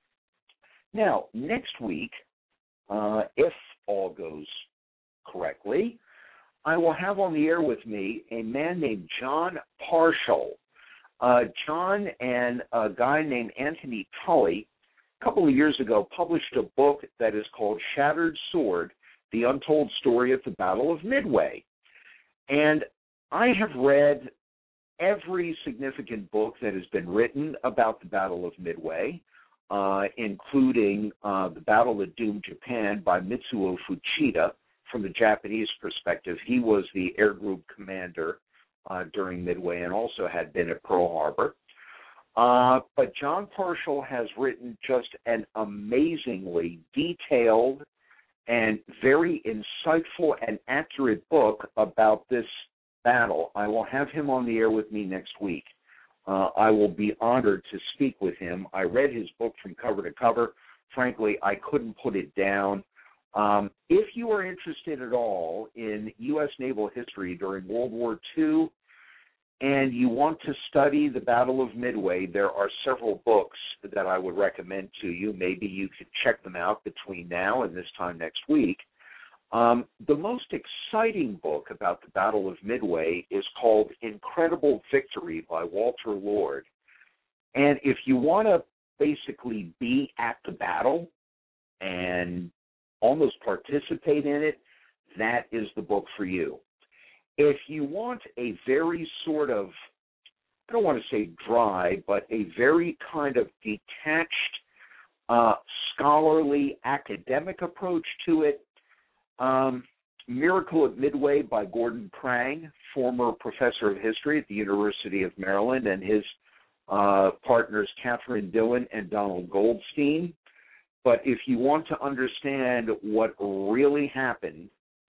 Now, next week, uh, if all goes correctly, I will have on the air with me a man named John Parshall. Uh, John and a guy named Anthony Tully, a couple of years ago, published a book that is called Shattered Sword, The Untold Story of the Battle of Midway. And I have read every significant book that has been written about the Battle of Midway, uh, including uh, The Battle That Doomed Japan by Mitsuo Fuchida. From the Japanese perspective, he was the air group commander uh, during Midway and also had been at Pearl Harbor. Uh, but John Parshall has written just an amazingly detailed and very insightful and accurate book about this battle. I will have him on the air with me next week. Uh, I will be honored to speak with him. I read his book from cover to cover. Frankly, I couldn't put it down. Um, if you are interested at all in U S naval history during World War Two and you want to study the Battle of Midway, there are several books that I would recommend to you. Maybe you could check them out between now and this time next week. Um, the most exciting book about the Battle of Midway is called Incredible Victory by Walter Lord. And if you want to basically be at the battle and almost participate in it, that is the book for you. If you want a very sort of, I don't want to say dry, but a very kind of detached, uh, scholarly, academic approach to it, um, Miracle at Midway by Gordon Prang, former professor of history at the University of Maryland, and his uh, partners Catherine Dillon and Donald Goldstein. But if you want to understand what really happened,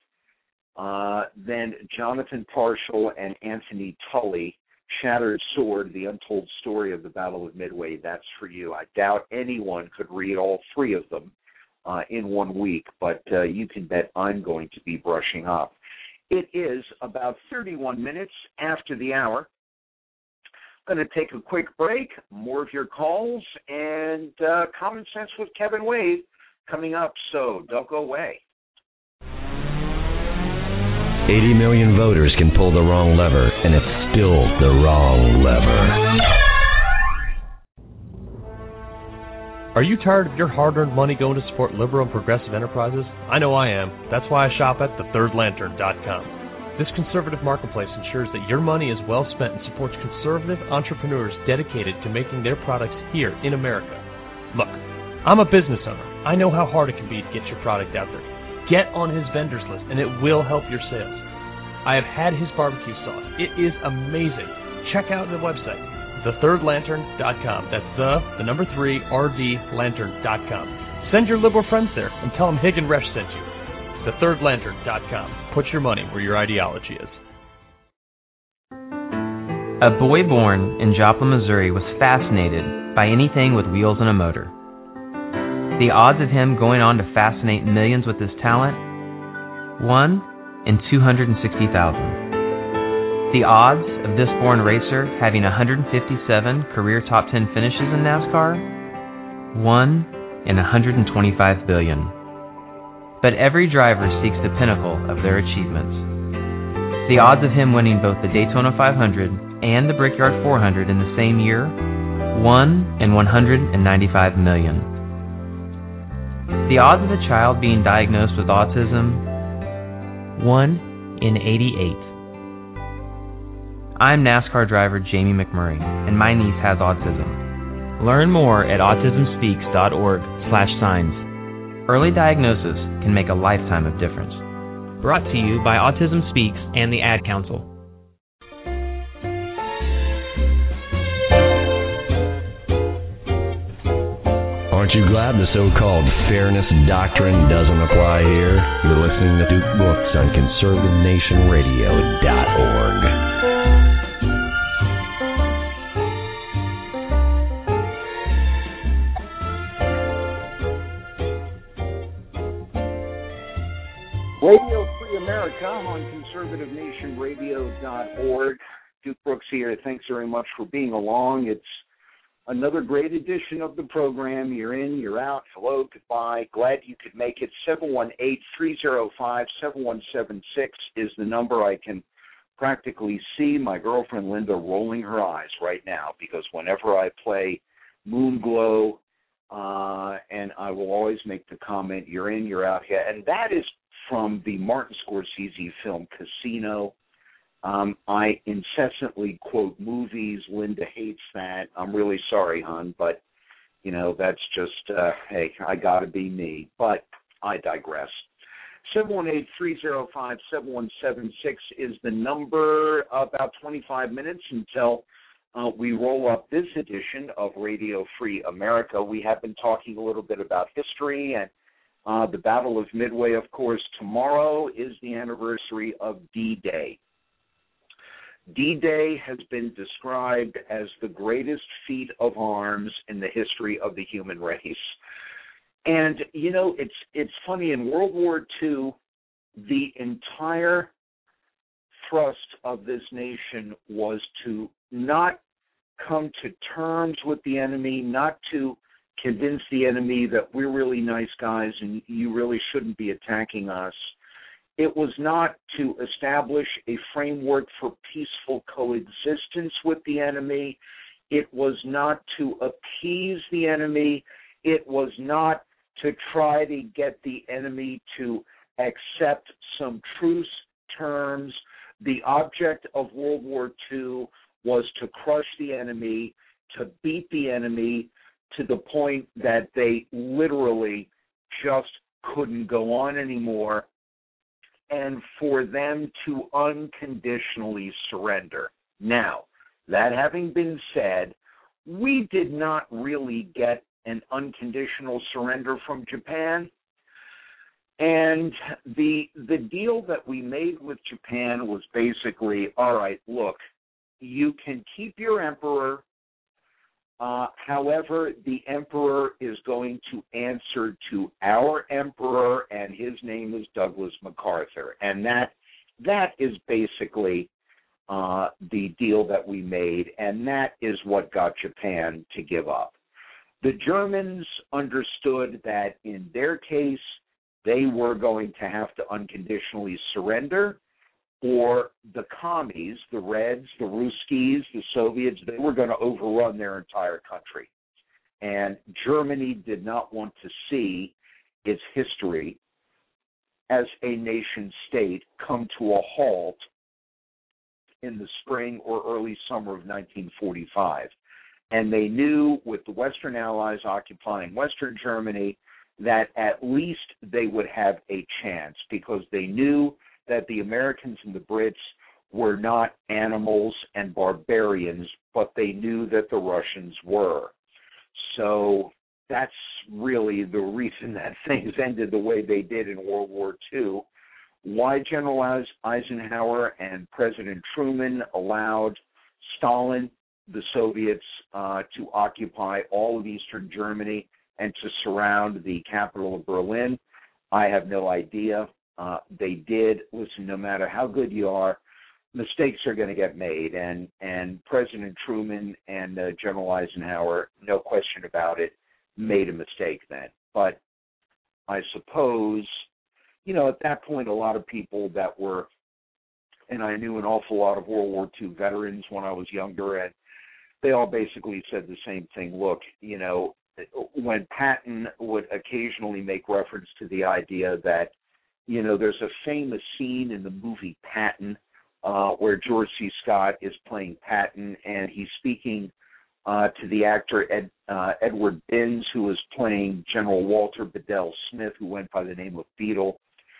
uh, then Jonathan Parshall and Anthony Tully, Shattered Sword, The Untold Story of the Battle of Midway, that's for you. I doubt anyone could read all three of them uh, in one week, but uh, you can bet I'm going to be brushing up. It is about thirty-one minutes after the hour. Going to take a quick break, more of your calls, and uh, Common Sense with Kevin Wade coming up, so don't go away. eighty million voters can pull the wrong lever, and it's still the wrong lever. Are you tired of your hard-earned money going to support liberal and progressive enterprises? I know I am. That's why I shop at the third lantern dot com. This conservative marketplace ensures that your money is well spent and supports conservative entrepreneurs dedicated to making their products here in America. Look, I'm a business owner. I know how hard it can be to get your product out there. Get on his vendors list, and it will help your sales. I have had his barbecue sauce. It is amazing. Check out the website, the third lantern dot com. That's the, the number three, R D, lantern dot com. Send your liberal friends there and tell them Hig and Resch sent you. the third lantern dot com. Put your money where your ideology is. A boy born in Joplin, Missouri was fascinated by anything with wheels and a motor. The odds of him going on to fascinate millions with his talent? one in two hundred sixty thousand. The odds of this born racer having one hundred fifty-seven career top ten finishes in NASCAR? one in one hundred twenty-five billion. But every driver seeks the pinnacle of their achievements. The odds of him winning both the Daytona five hundred and the Brickyard four hundred in the same year? one in one hundred ninety-five million. The odds of a child being diagnosed with autism? one in eighty-eight. I'm NASCAR driver Jamie McMurray, and my niece has autism. Learn more at autism speaks dot org slash signs. Early diagnosis can make a lifetime of difference. Brought to you by Autism Speaks and the Ad Council. Aren't you glad the so-called fairness doctrine doesn't apply here? You're listening to Duke Books on conservative nation radio dot org. Radio Free America on conservative nation radio dot org. Duke Brooks here. Thanks very much for being along. It's another great edition of the program. You're in, you're out. Hello, goodbye. Glad you could make it. seven one eight, three oh five, seven one seven six is the number. I can practically see my girlfriend Linda rolling her eyes right now because whenever I play Moonglow, uh, and I will always make the comment, you're in, you're out here. And that is from the Martin Scorsese film Casino. Um, I incessantly quote movies. Linda hates that. I'm really sorry, hon, but, you know, that's just, uh, hey, I got to be me. But I digress. seven one eight, three oh five, seven one seven six is the number. About twenty-five minutes until uh, we roll up this edition of Radio Free America. We have been talking a little bit about history and uh, the Battle of Midway. Of course, tomorrow is the anniversary of D-Day. D-Day has been described as the greatest feat of arms in the history of the human race. And, you know, it's it's funny, in World War Two, the entire thrust of this nation was to not come to terms with the enemy, not to convince the enemy that we're really nice guys and you really shouldn't be attacking us. It was not to establish a framework for peaceful coexistence with the enemy. It was not to appease the enemy. It was not to try to get the enemy to accept some truce terms. The object of World War Two was to crush the enemy, to beat the enemy to the point that they literally just couldn't go on anymore, and for them to unconditionally surrender. Now, that having been said, we did not really get an unconditional surrender from Japan. And the the deal that we made with Japan was basically, all right, look, you can keep your emperor. Uh, however, the emperor is going to answer to our emperor, and his name is Douglas MacArthur. And that that is basically uh, the deal that we made, and that is what got Japan to give up. The Germans understood that in their case, they were going to have to unconditionally surrender, or the commies, the Reds, the Ruskies, the Soviets, they were going to overrun their entire country. And Germany did not want to see its history as a nation state come to a halt in the spring or early summer of nineteen forty-five. And they knew, with the Western Allies occupying Western Germany, that at least they would have a chance, because they knew that the Americans and the Brits were not animals and barbarians, but they knew that the Russians were. So that's really the reason that things ended the way they did in World War Two. Why General Eisenhower and President Truman allowed Stalin, the Soviets, uh, to occupy all of Eastern Germany, and to surround the capital of Berlin. I have no idea. Uh, they did. Listen, no matter how good you are, mistakes are going to get made. And, and President Truman and uh, General Eisenhower, no question about it, made a mistake then. But I suppose, you know, at that point, a lot of people that were, and I knew an awful lot of World War Two veterans when I was younger, and they all basically said the same thing. Look, you know, when Patton would occasionally make reference to the idea that, you know, there's a famous scene in the movie Patton uh, where George C. Scott is playing Patton, and he's speaking uh, to the actor Ed, uh, Edward Binns, who was playing General Walter Bedell Smith, who went by the name of Beetle.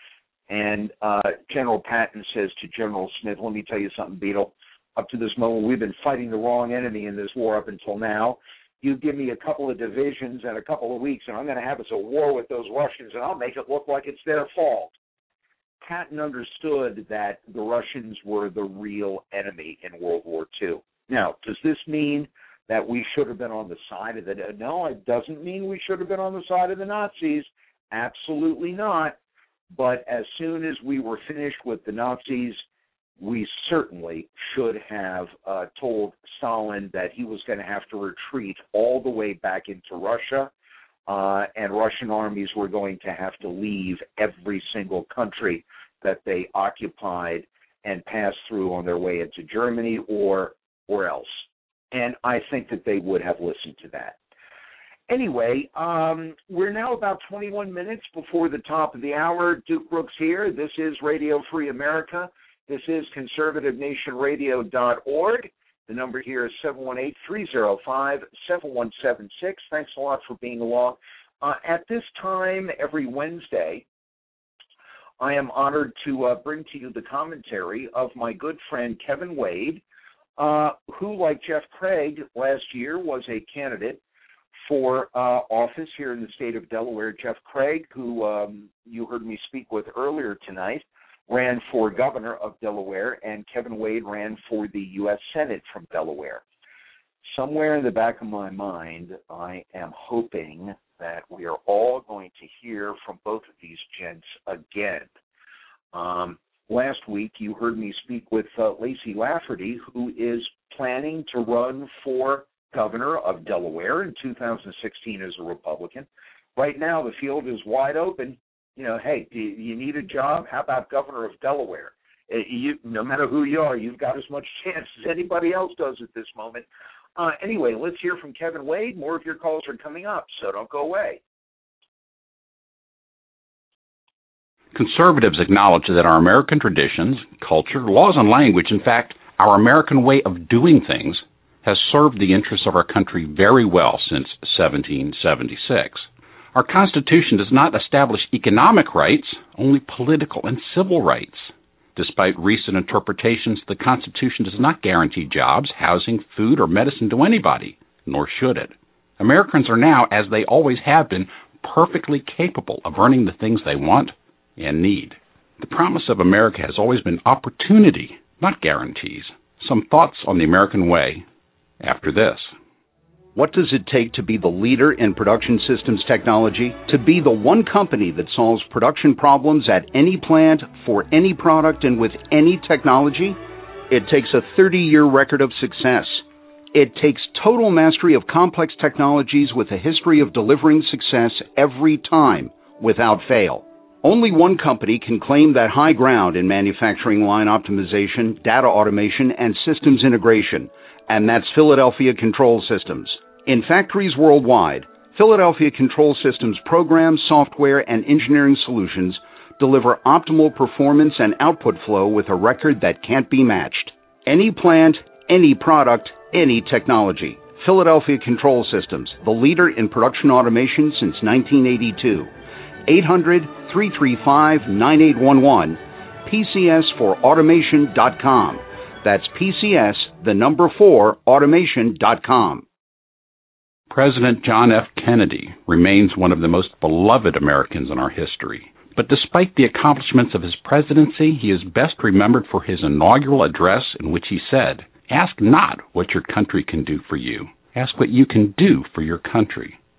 And uh, General Patton says to General Smith, let me tell you something, Beetle. Up to this moment, we've been fighting the wrong enemy in this war up until now. You give me a couple of divisions and a couple of weeks, and I'm going to have us a war with those Russians, and I'll make it look like it's their fault. Patton understood that the Russians were the real enemy in World War Two. Now, does this mean that we should have been on the side of the... No, it doesn't mean we should have been on the side of the Nazis. Absolutely not. But as soon as we were finished with the Nazis, we certainly should have uh, told Stalin that he was going to have to retreat all the way back into Russia, uh, and Russian armies were going to have to leave every single country that they occupied and pass through on their way into Germany or or else. And I think that they would have listened to that. Anyway, um, we're now about twenty-one minutes before the top of the hour. Duke Brooks here. This is Radio Free America. This is conservative nation radio dot org. The number here is seven one eight, three oh five, seven one seven six. Thanks a lot for being along. Uh, at this time, every Wednesday, I am honored to uh, bring to you the commentary of my good friend Kevin Wade, uh, who, like Jeff Craig, last year was a candidate for uh, office here in the state of Delaware. Jeff Craig, who um, you heard me speak with earlier tonight, ran for governor of Delaware, and Kevin Wade ran for the U S Senate from Delaware. Somewhere in the back of my mind, I am hoping that we are all going to hear from both of these gents again. Um, last week, you heard me speak with uh, Lacey Lafferty, who is planning to run for governor of Delaware in two thousand sixteen as a Republican. Right now, the field is wide open. You know, hey, do you need a job? How about governor of Delaware? You, no matter who you are, you've got as much chance as anybody else does at this moment. Uh, anyway, let's hear from Kevin Wade. More of your calls are coming up, so don't go away. Conservatives acknowledge that our American traditions, culture, laws, and language, in fact, our American way of doing things, has served the interests of our country very well since seventeen seventy-six. Our Constitution does not establish economic rights, only political and civil rights. Despite recent interpretations, the Constitution does not guarantee jobs, housing, food, or medicine to anybody, nor should it. Americans are now, as they always have been, perfectly capable of earning the things they want and need. The promise of America has always been opportunity, not guarantees. Some thoughts on the American way after this. What does it take to be the leader in production systems technology? To be the one company that solves production problems at any plant, for any product, and with any technology? It takes a thirty-year record of success. It takes total mastery of complex technologies with a history of delivering success every time, without fail. Only one company can claim that high ground in manufacturing line optimization, data automation, and systems integration, and that's Philadelphia Control Systems. In factories worldwide, Philadelphia Control Systems programs, software, and engineering solutions deliver optimal performance and output flow with a record that can't be matched. Any plant, any product, any technology. Philadelphia Control Systems, the leader in production automation since nineteen eighty-two. eight hundred, three three five, nine eight one one, P C S for automation dot com. That's P C S, the number four, automation dot com. President John F. Kennedy remains one of the most beloved Americans in our history. But despite the accomplishments of his presidency, he is best remembered for his inaugural address in which he said, "Ask not what your country can do for you. Ask what you can do for your country."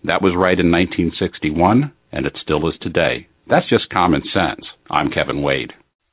That was right in nineteen sixty-one, and it still is today. That's just common sense. I'm Kevin Wade.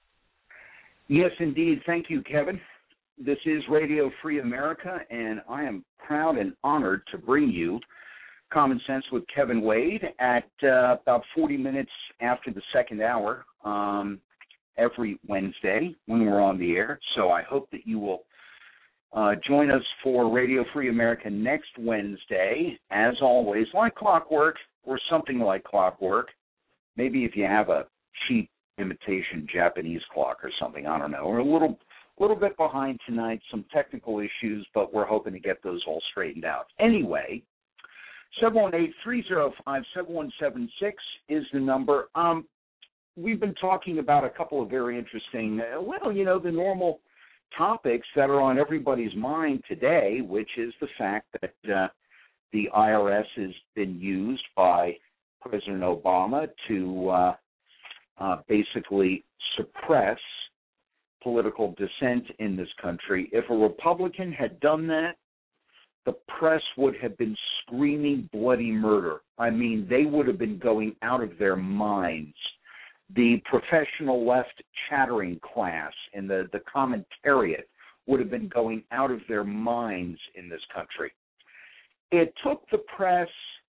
Yes, indeed. Thank you, Kevin. This is Radio Free America, and I am proud and honored to bring you Common Sense with Kevin Wade at uh, about forty minutes after the second hour um, every Wednesday when we're on the air. So I hope that you will uh, join us for Radio Free America next Wednesday, as always, like clockwork or something like clockwork. Maybe if you have a cheap imitation Japanese clock or something, I don't know. We're a little, little bit behind tonight, some technical issues, but we're hoping to get those all straightened out. Anyway, seven one eight, three oh five, seven one seven six is the number. Um, we've been talking about a couple of very interesting, uh, well, you know, the normal topics that are on everybody's mind today, which is the fact that uh, the I R S has been used by President Obama to uh, uh, basically suppress political dissent in this country. If a Republican had done that, the press would have been screaming bloody murder. I mean, they would have been going out of their minds. The professional left chattering class and the, the commentariat would have been going out of their minds in this country. It took the press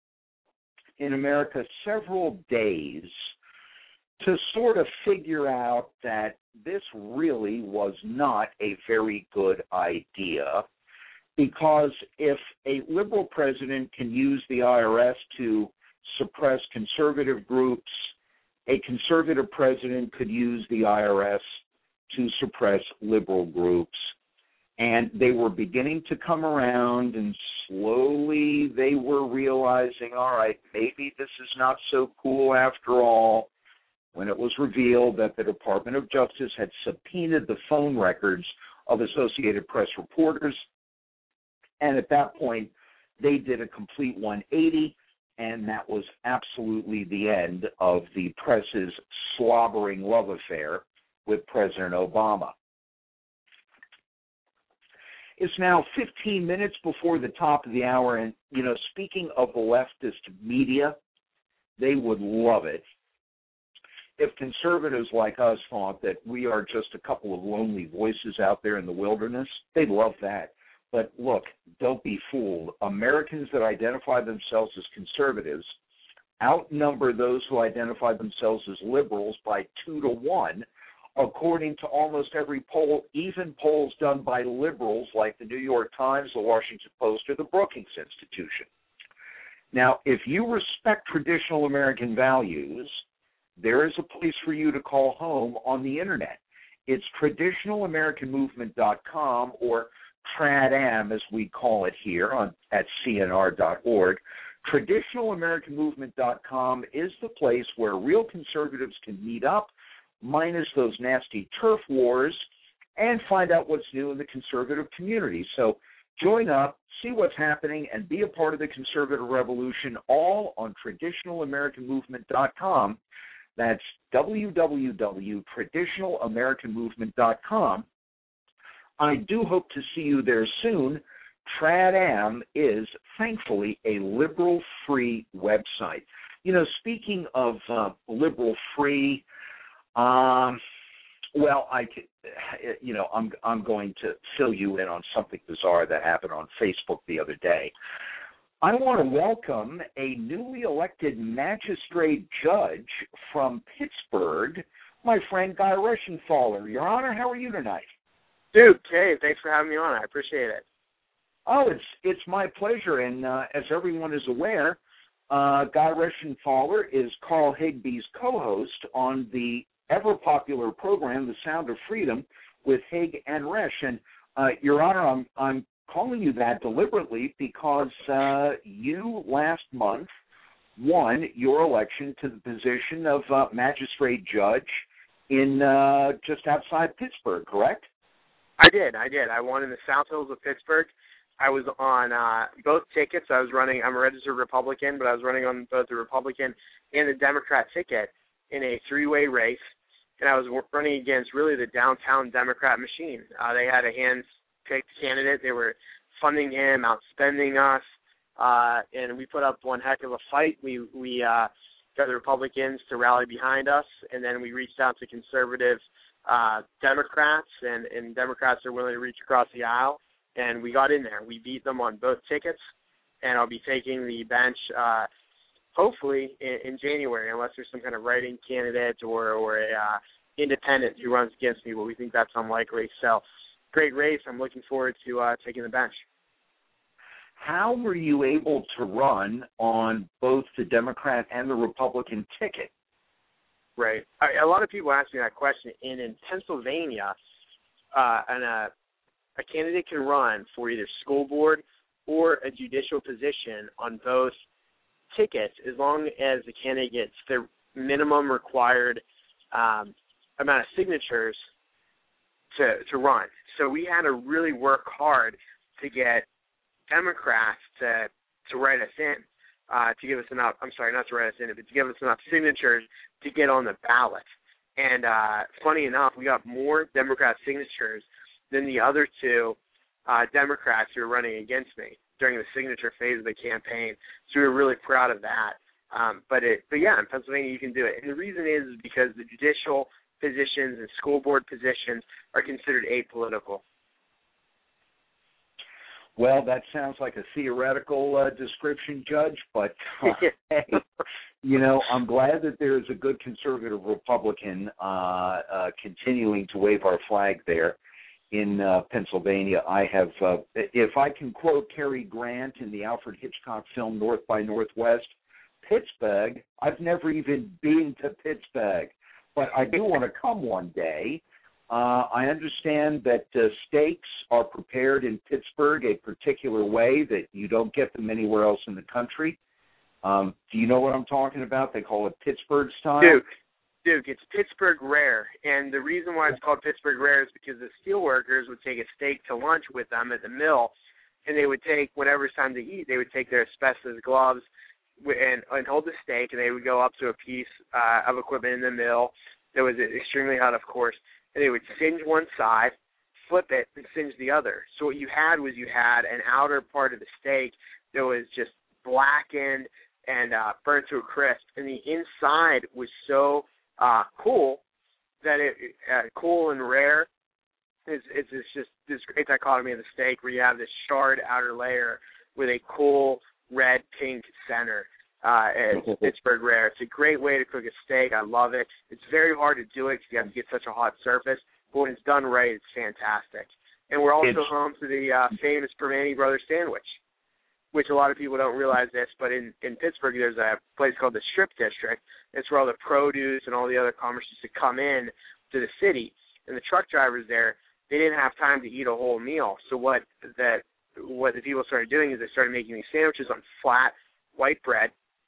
in America several days to sort of figure out that this really was not a very good idea, because if a liberal president can use the I R S to suppress conservative groups, a conservative president could use the I R S to suppress liberal groups. And they were beginning to come around, and slowly they were realizing, all right, maybe this is not so cool after all, when it was revealed that the Department of Justice had subpoenaed the phone records of Associated Press reporters. And at that point, they did a complete one eighty, and that was absolutely the end of the press's slobbering love affair with President Obama. It's now fifteen minutes before the top of the hour, and, you know, speaking of the leftist media, they would love it if conservatives like us thought that we are just a couple of lonely voices out there in the wilderness. They'd love that. But look, don't be fooled. Americans that identify themselves as conservatives outnumber those who identify themselves as liberals by two to one, according to almost every poll, even polls done by liberals like the New York Times, the Washington Post, or the Brookings Institution. Now, if you respect traditional American values, there is a place for you to call home on the Internet. It's traditional american movement dot com, or TRADAM, as we call it here on, at C N R dot org. traditional american movement dot com is the place where real conservatives can meet up, minus those nasty turf wars, and find out what's new in the conservative community. So join up, see what's happening, and be a part of the conservative revolution, all on traditional american movement dot com. That's w w w dot traditional american movement dot com. I do hope to see you there soon. TRADAM is, thankfully, a liberal-free website. You know, speaking of uh, liberal-free, um, well, I, you know, I'm I'm going to fill you in on something bizarre that happened on Facebook the other day. I want to welcome a newly elected magistrate judge from Pittsburgh, my friend Guy Reschenthaler. Your Honor, how are you tonight? Dude, Dave, thanks for having me on. I appreciate it. Oh, it's it's my pleasure. And uh, as everyone is aware, uh, Guy Reschenthaler is Carl Higby's co-host on the ever-popular program, The Sound of Freedom, with Hig and Resch. And, uh, Your Honor, I'm, I'm calling you that deliberately because uh, you last month won your election to the position of uh, magistrate judge in uh, just outside Pittsburgh, correct? I did, I did. I won in the South Hills of Pittsburgh. I was on uh, both tickets. I was running, I'm a registered Republican, but I was running on both the Republican and the Democrat ticket in a three-way race, and I was running against really the downtown Democrat machine. Uh, they had a hand-picked candidate. They were funding him, outspending us, uh, and we put up one heck of a fight. We we uh, got the Republicans to rally behind us, and then we reached out to conservative uh, Democrats, and, and Democrats are willing to reach across the aisle, and we got in there. We beat them on both tickets, and I'll be taking the bench uh, hopefully in, in January, unless there's some kind of writing candidate or, or a uh, independent who runs against me, but we think that's unlikely. So great race. I'm looking forward to uh, taking the bench. How were you able to run on both the Democrat and the Republican ticket? Right. I, a lot of people ask me that question. And in Pennsylvania, uh, and a, a candidate can run for either school board or a judicial position on both tickets as long as the candidate gets the minimum required um, amount of signatures to to run. So we had to really work hard to get Democrats to to write us in, uh, to give us enough, I'm sorry, not to write us in, but to give us enough signatures to get on the ballot. And uh, funny enough, we got more Democrat signatures than the other two uh, Democrats who were running against me during the signature phase of the campaign. So we were really proud of that. Um, but it, but yeah, in Pennsylvania you can do it. And the reason is because the judicial positions and school board positions are considered apolitical. Well, that sounds like a theoretical uh, description, Judge, but uh, hey, you know, I'm glad that there's a good conservative Republican uh, uh, continuing to wave our flag there in uh, Pennsylvania. I have, uh, if I can quote Cary Grant in the Alfred Hitchcock film North by Northwest, Pittsburgh, I've never even been to Pittsburgh, but I do want to come one day. Uh, I understand that uh, steaks are prepared in Pittsburgh a particular way that you don't get them anywhere else in the country. Um, do you know what I'm talking about? They call it Pittsburgh style. Duke, Duke, it's Pittsburgh rare, and the reason why it's called Pittsburgh rare is because the steelworkers would take a steak to lunch with them at the mill, and they would take, whenever it's time to eat, they would take their asbestos gloves and, and hold the steak, and they would go up to a piece uh, of equipment in the mill that was extremely hot, of course, and they would singe one side, flip it, and singe the other. So what you had was you had an outer part of the steak that was just blackened and uh, burnt to a crisp, and the inside was so uh, cool that it uh, cool and rare. It's, it's, it's just this great dichotomy of the steak where you have this charred outer layer with a cool red pink center. Uh, it's Pittsburgh rare. It's a great way to cook a steak. I love it. It's very hard to do it because you have to get such a hot surface. But when it's done right, it's fantastic. And we're also it's, home to the uh, famous Permane Brothers sandwich, which a lot of people don't realize this. But in, in Pittsburgh, there's a place called the Strip District. It's where all the produce and all the other commerce used to come in to the city. And the truck drivers there, they didn't have time to eat a whole meal. So what that what the people started doing is they started making these sandwiches on flat white bread.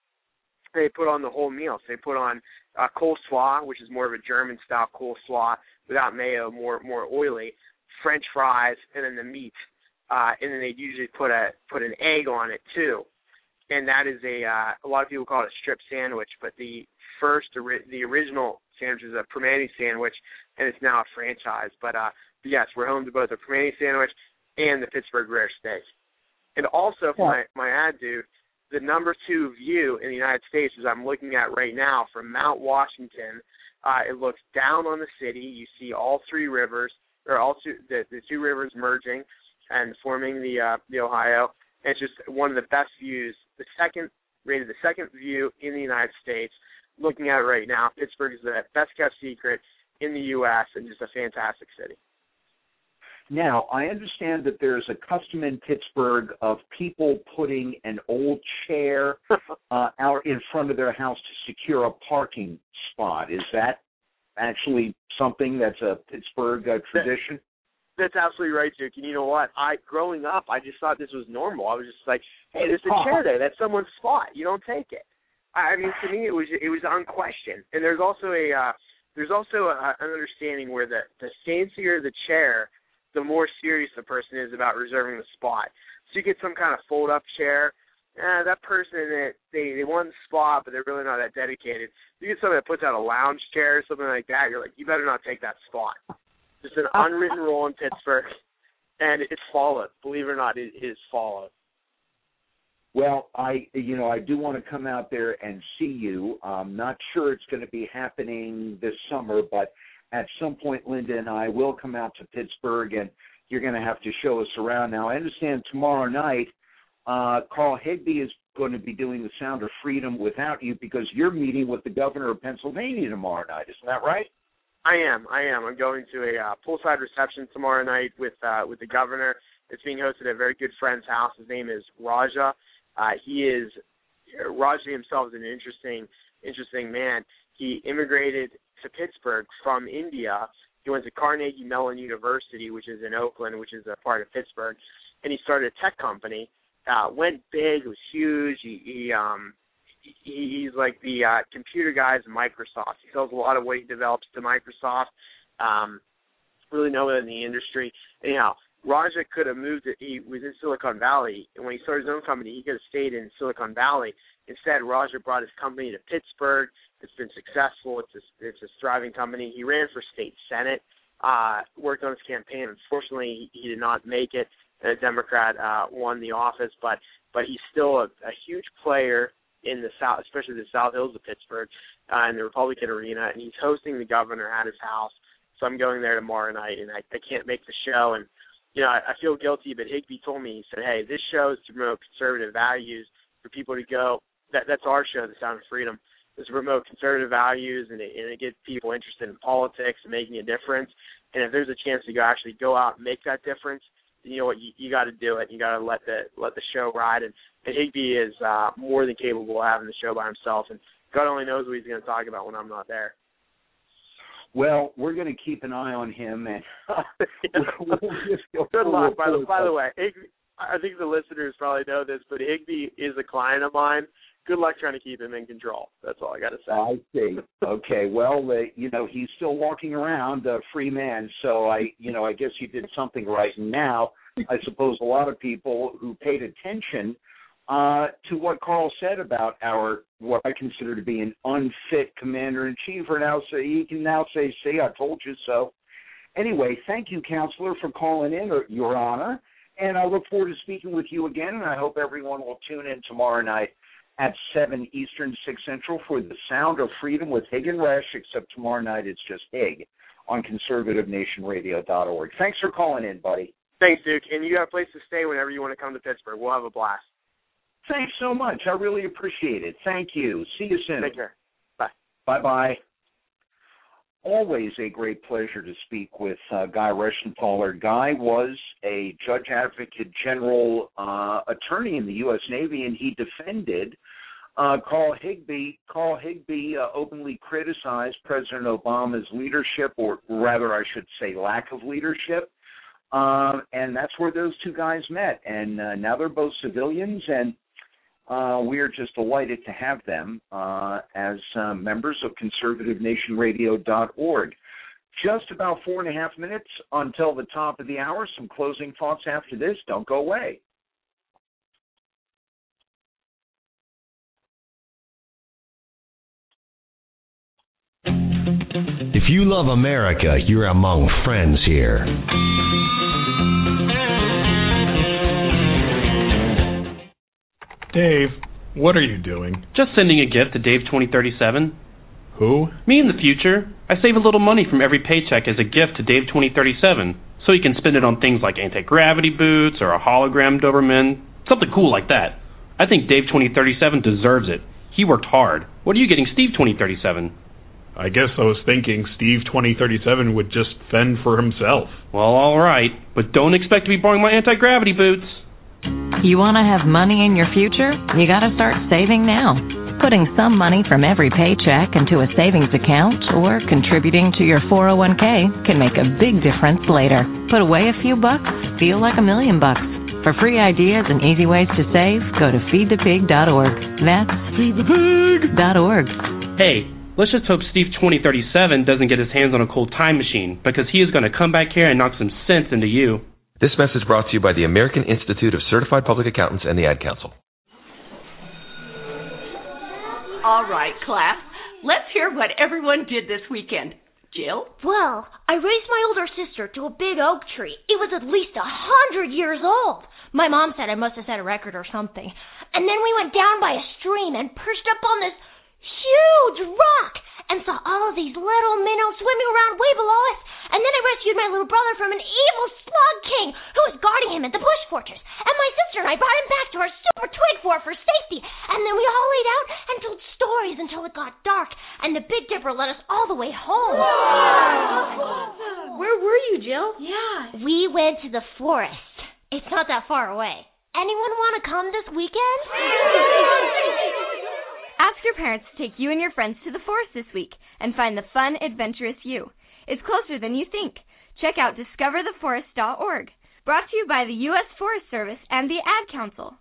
They put on the whole meal. So they put on uh, coleslaw, which is more of a German-style coleslaw without mayo, more more oily, French fries, and then the meat. Uh, and then they'd usually put a put an egg on it too. And that is a uh, a lot of people call it a strip sandwich, but the first the original sandwich is a Permane sandwich, and it's now a franchise. But, uh, but yes, we're home to both the Permane sandwich and the Pittsburgh rare steak. And also, for my my ad, dude, the number two view in the United States, as I'm looking at right now from Mount Washington, uh, it looks down on the city. You see all three rivers, or all two, the, the two rivers merging and forming the uh, the Ohio. And it's just one of the best views. The second rated the second view in the United States. Looking at it right now, Pittsburgh is the best kept secret in the U S and just a fantastic city. Now, I understand that there's a custom in Pittsburgh of people putting an old chair uh, out in front of their house to secure a parking spot. Is that actually something that's a Pittsburgh uh, tradition? That, that's absolutely right, Duke. And you know what? I growing up, I just thought this was normal. I was just like, hey, there's a chair there. That's someone's spot. You don't take it. I mean, to me, it was it was unquestioned. And there's also a uh, there's also a, an understanding where the the fancier the chair, the more serious the person is about reserving the spot. So you get some kind of fold-up chair. Eh, that person, that they, they want the spot, but they're really not that dedicated. You get somebody that puts out a lounge chair or something like that, you're like, you better not take that spot. It's an unwritten rule in Pittsburgh, and it's followed. Believe it or not, it is followed. Well, I, you know, I do want to come out there and see you. I'm not sure it's going to be happening this summer, but at some point, Linda and I will come out to Pittsburgh, and you're going to have to show us around. Now, I understand tomorrow night, uh, Carl Higbie is going to be doing the Sound of Freedom without you because you're meeting with the governor of Pennsylvania tomorrow night. Isn't that right? I am. I am. I'm going to a uh, poolside reception tomorrow night with uh, with the governor. It's being hosted at a very good friend's house. His name is Raja. Uh, he is Raja himself is an interesting, interesting man. He immigrated to Pittsburgh from India. He went to Carnegie Mellon University, which is in Oakland, which is a part of Pittsburgh, and he started a tech company. Uh, went big. It was huge. He, he um he, he's like the uh, computer guys at Microsoft. He sells a lot of what he develops to Microsoft. Um, really know it in the industry. Anyhow, Raja could have moved. To, he was in Silicon Valley, and when he started his own company, he could have stayed in Silicon Valley. Instead, Raja brought his company to Pittsburgh. It's been successful. It's a, it's a thriving company. He ran for state senate, uh, worked on his campaign. Unfortunately, he, he did not make it. A Democrat uh, won the office, but but he's still a, a huge player in the South, especially the South Hills of Pittsburgh, uh, in the Republican arena, and he's hosting the governor at his house. So I'm going there tomorrow night, and I, I can't make the show. And, you know, I, I feel guilty, but Higbie told me, he said, hey, this show is to promote conservative values for people to go. That, that's our show, The Sound of Freedom, is to promote conservative values and it, and it gets people interested in politics and making a difference. And if there's a chance to go actually go out and make that difference, then you know what, you, you got to do it. You got to let the let the show ride. And, and Higbie is uh, more than capable of having the show by himself. And God only knows what he's going to talk about when I'm not there. Well, we're going to keep an eye on him. And we'll just go Good luck, by the, by the way. Higbie, I think the listeners probably know this, but Higbie is a client of mine. Good luck trying to keep him in control. That's all I got to say. I see. Okay. Well, uh, you know, he's still walking around a free man, so I, you know, I guess you did something right. And now, I suppose a lot of people who paid attention uh, to what Carl said about our, what I consider to be an unfit commander-in-chief, are now say, he can now say, see, I told you so. Anyway, thank you, Counselor, for calling in, Your Honor, and I look forward to speaking with you again, and I hope everyone will tune in tomorrow night at seven Eastern, six Central for The Sound of Freedom with Hig and Resch, except tomorrow night it's just Hig on conservative nation radio dot org. Thanks for calling in, buddy. Thanks, Duke. And you got a place to stay whenever you want to come to Pittsburgh. We'll have a blast. Thanks so much. I really appreciate it. Thank you. See you soon. Take care. Bye. Bye-bye. Always a great pleasure to speak with uh, Guy Reschenthaler. Guy was a judge advocate general uh, attorney in the U S Navy, and he defended uh, Carl Higbie. Carl Higbie uh, openly criticized President Obama's leadership, or rather I should say lack of leadership, um, and that's where those two guys met. And uh, now they're both civilians, and Uh, we are just delighted to have them uh, as uh, members of conservative nation radio dot org. Just about four and a half minutes until the top of the hour. Some closing thoughts after this. Don't go away. If you love America, you're among friends here. Dave, what are you doing? Just sending a gift to Dave twenty thirty-seven. Who? Me in the future. I save a little money from every paycheck as a gift to Dave twenty thirty-seven, so he can spend it on things like anti-gravity boots or a hologram Doberman, something cool like that. I think Dave twenty thirty-seven deserves it. He worked hard. What are you getting Steve twenty thirty-seven? I guess I was thinking Steve twenty thirty-seven would just fend for himself. Well, all right, but don't expect to be borrowing my anti-gravity boots. You want to have money in your future? You got to start saving now. Putting some money from every paycheck into a savings account or contributing to your four oh one k can make a big difference later. Put away a few bucks, feel like a million bucks. For free ideas and easy ways to save, go to feed the pig dot org. That's feed the pig dot org. Hey, let's just hope Steve twenty thirty-seven doesn't get his hands on a cold time machine, because he is going to come back here and knock some sense into you. This message brought to you by the American Institute of Certified Public Accountants and the Ad Council. All right, class. Let's hear what everyone did this weekend. Jill? Well, I raised my older sister to a big oak tree. It was at least a hundred years old. My mom said I must have set a record or something. And then we went down by a stream and perched up on this huge rock and saw all of these little minnows swimming around way below us. And then I rescued my little brother from an evil slug king who was guarding him at the bush fortress. And my sister and I brought him back to our super twig fort for safety. And then we all laid out and told stories until it got dark. And the Big Dipper led us all the way home. Wow. Where were you, Jill? Yeah. We went to the forest. It's not that far away. Anyone want to come this weekend? Ask your parents to take you and your friends to the forest this week and find the fun, adventurous you. It's closer than you think. Check out discover the forest dot org. Brought to you by the U S Forest Service and the Ad Council.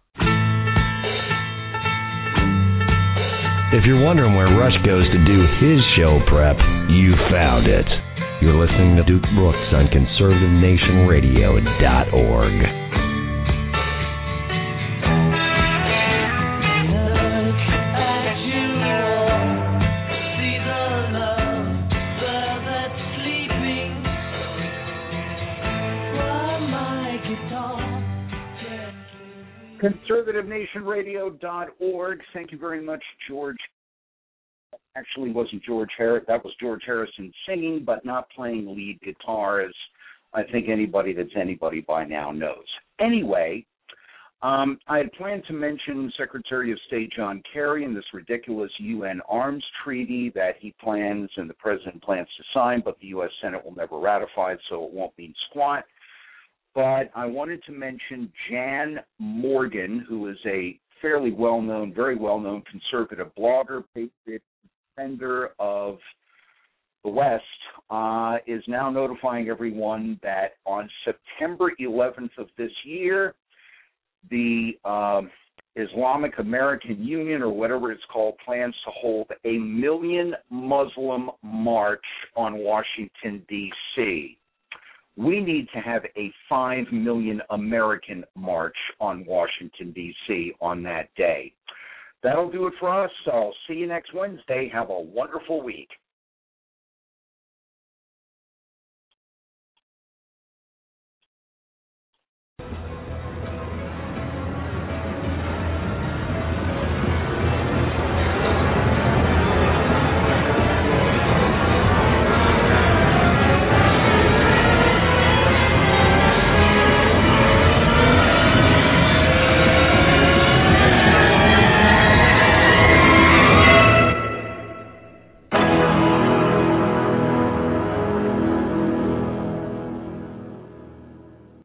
If you're wondering where Rush goes to do his show prep, you found it. You're listening to Duke Brooks on conservative nation radio dot org. conservative nation radio dot org. Thank you very much, George. Actually, it wasn't George Harrison. That was George Harrison singing, but not playing lead guitar, as I think anybody that's anybody by now knows. Anyway, um, I had planned to mention Secretary of State John Kerry and this ridiculous U N arms treaty that he plans and the president plans to sign, but the U S Senate will never ratify it, so it won't mean squat. But I wanted to mention Jan Morgan, who is a fairly well-known, very well-known conservative blogger, patriot defender of the West, uh, is now notifying everyone that on September eleventh of this year, the um, Islamic American Union, or whatever it's called, plans to hold a million Muslim march on Washington, D C We need to have a five million American march on Washington, D C on that day. That'll do it for us. I'll see you next Wednesday. Have a wonderful week.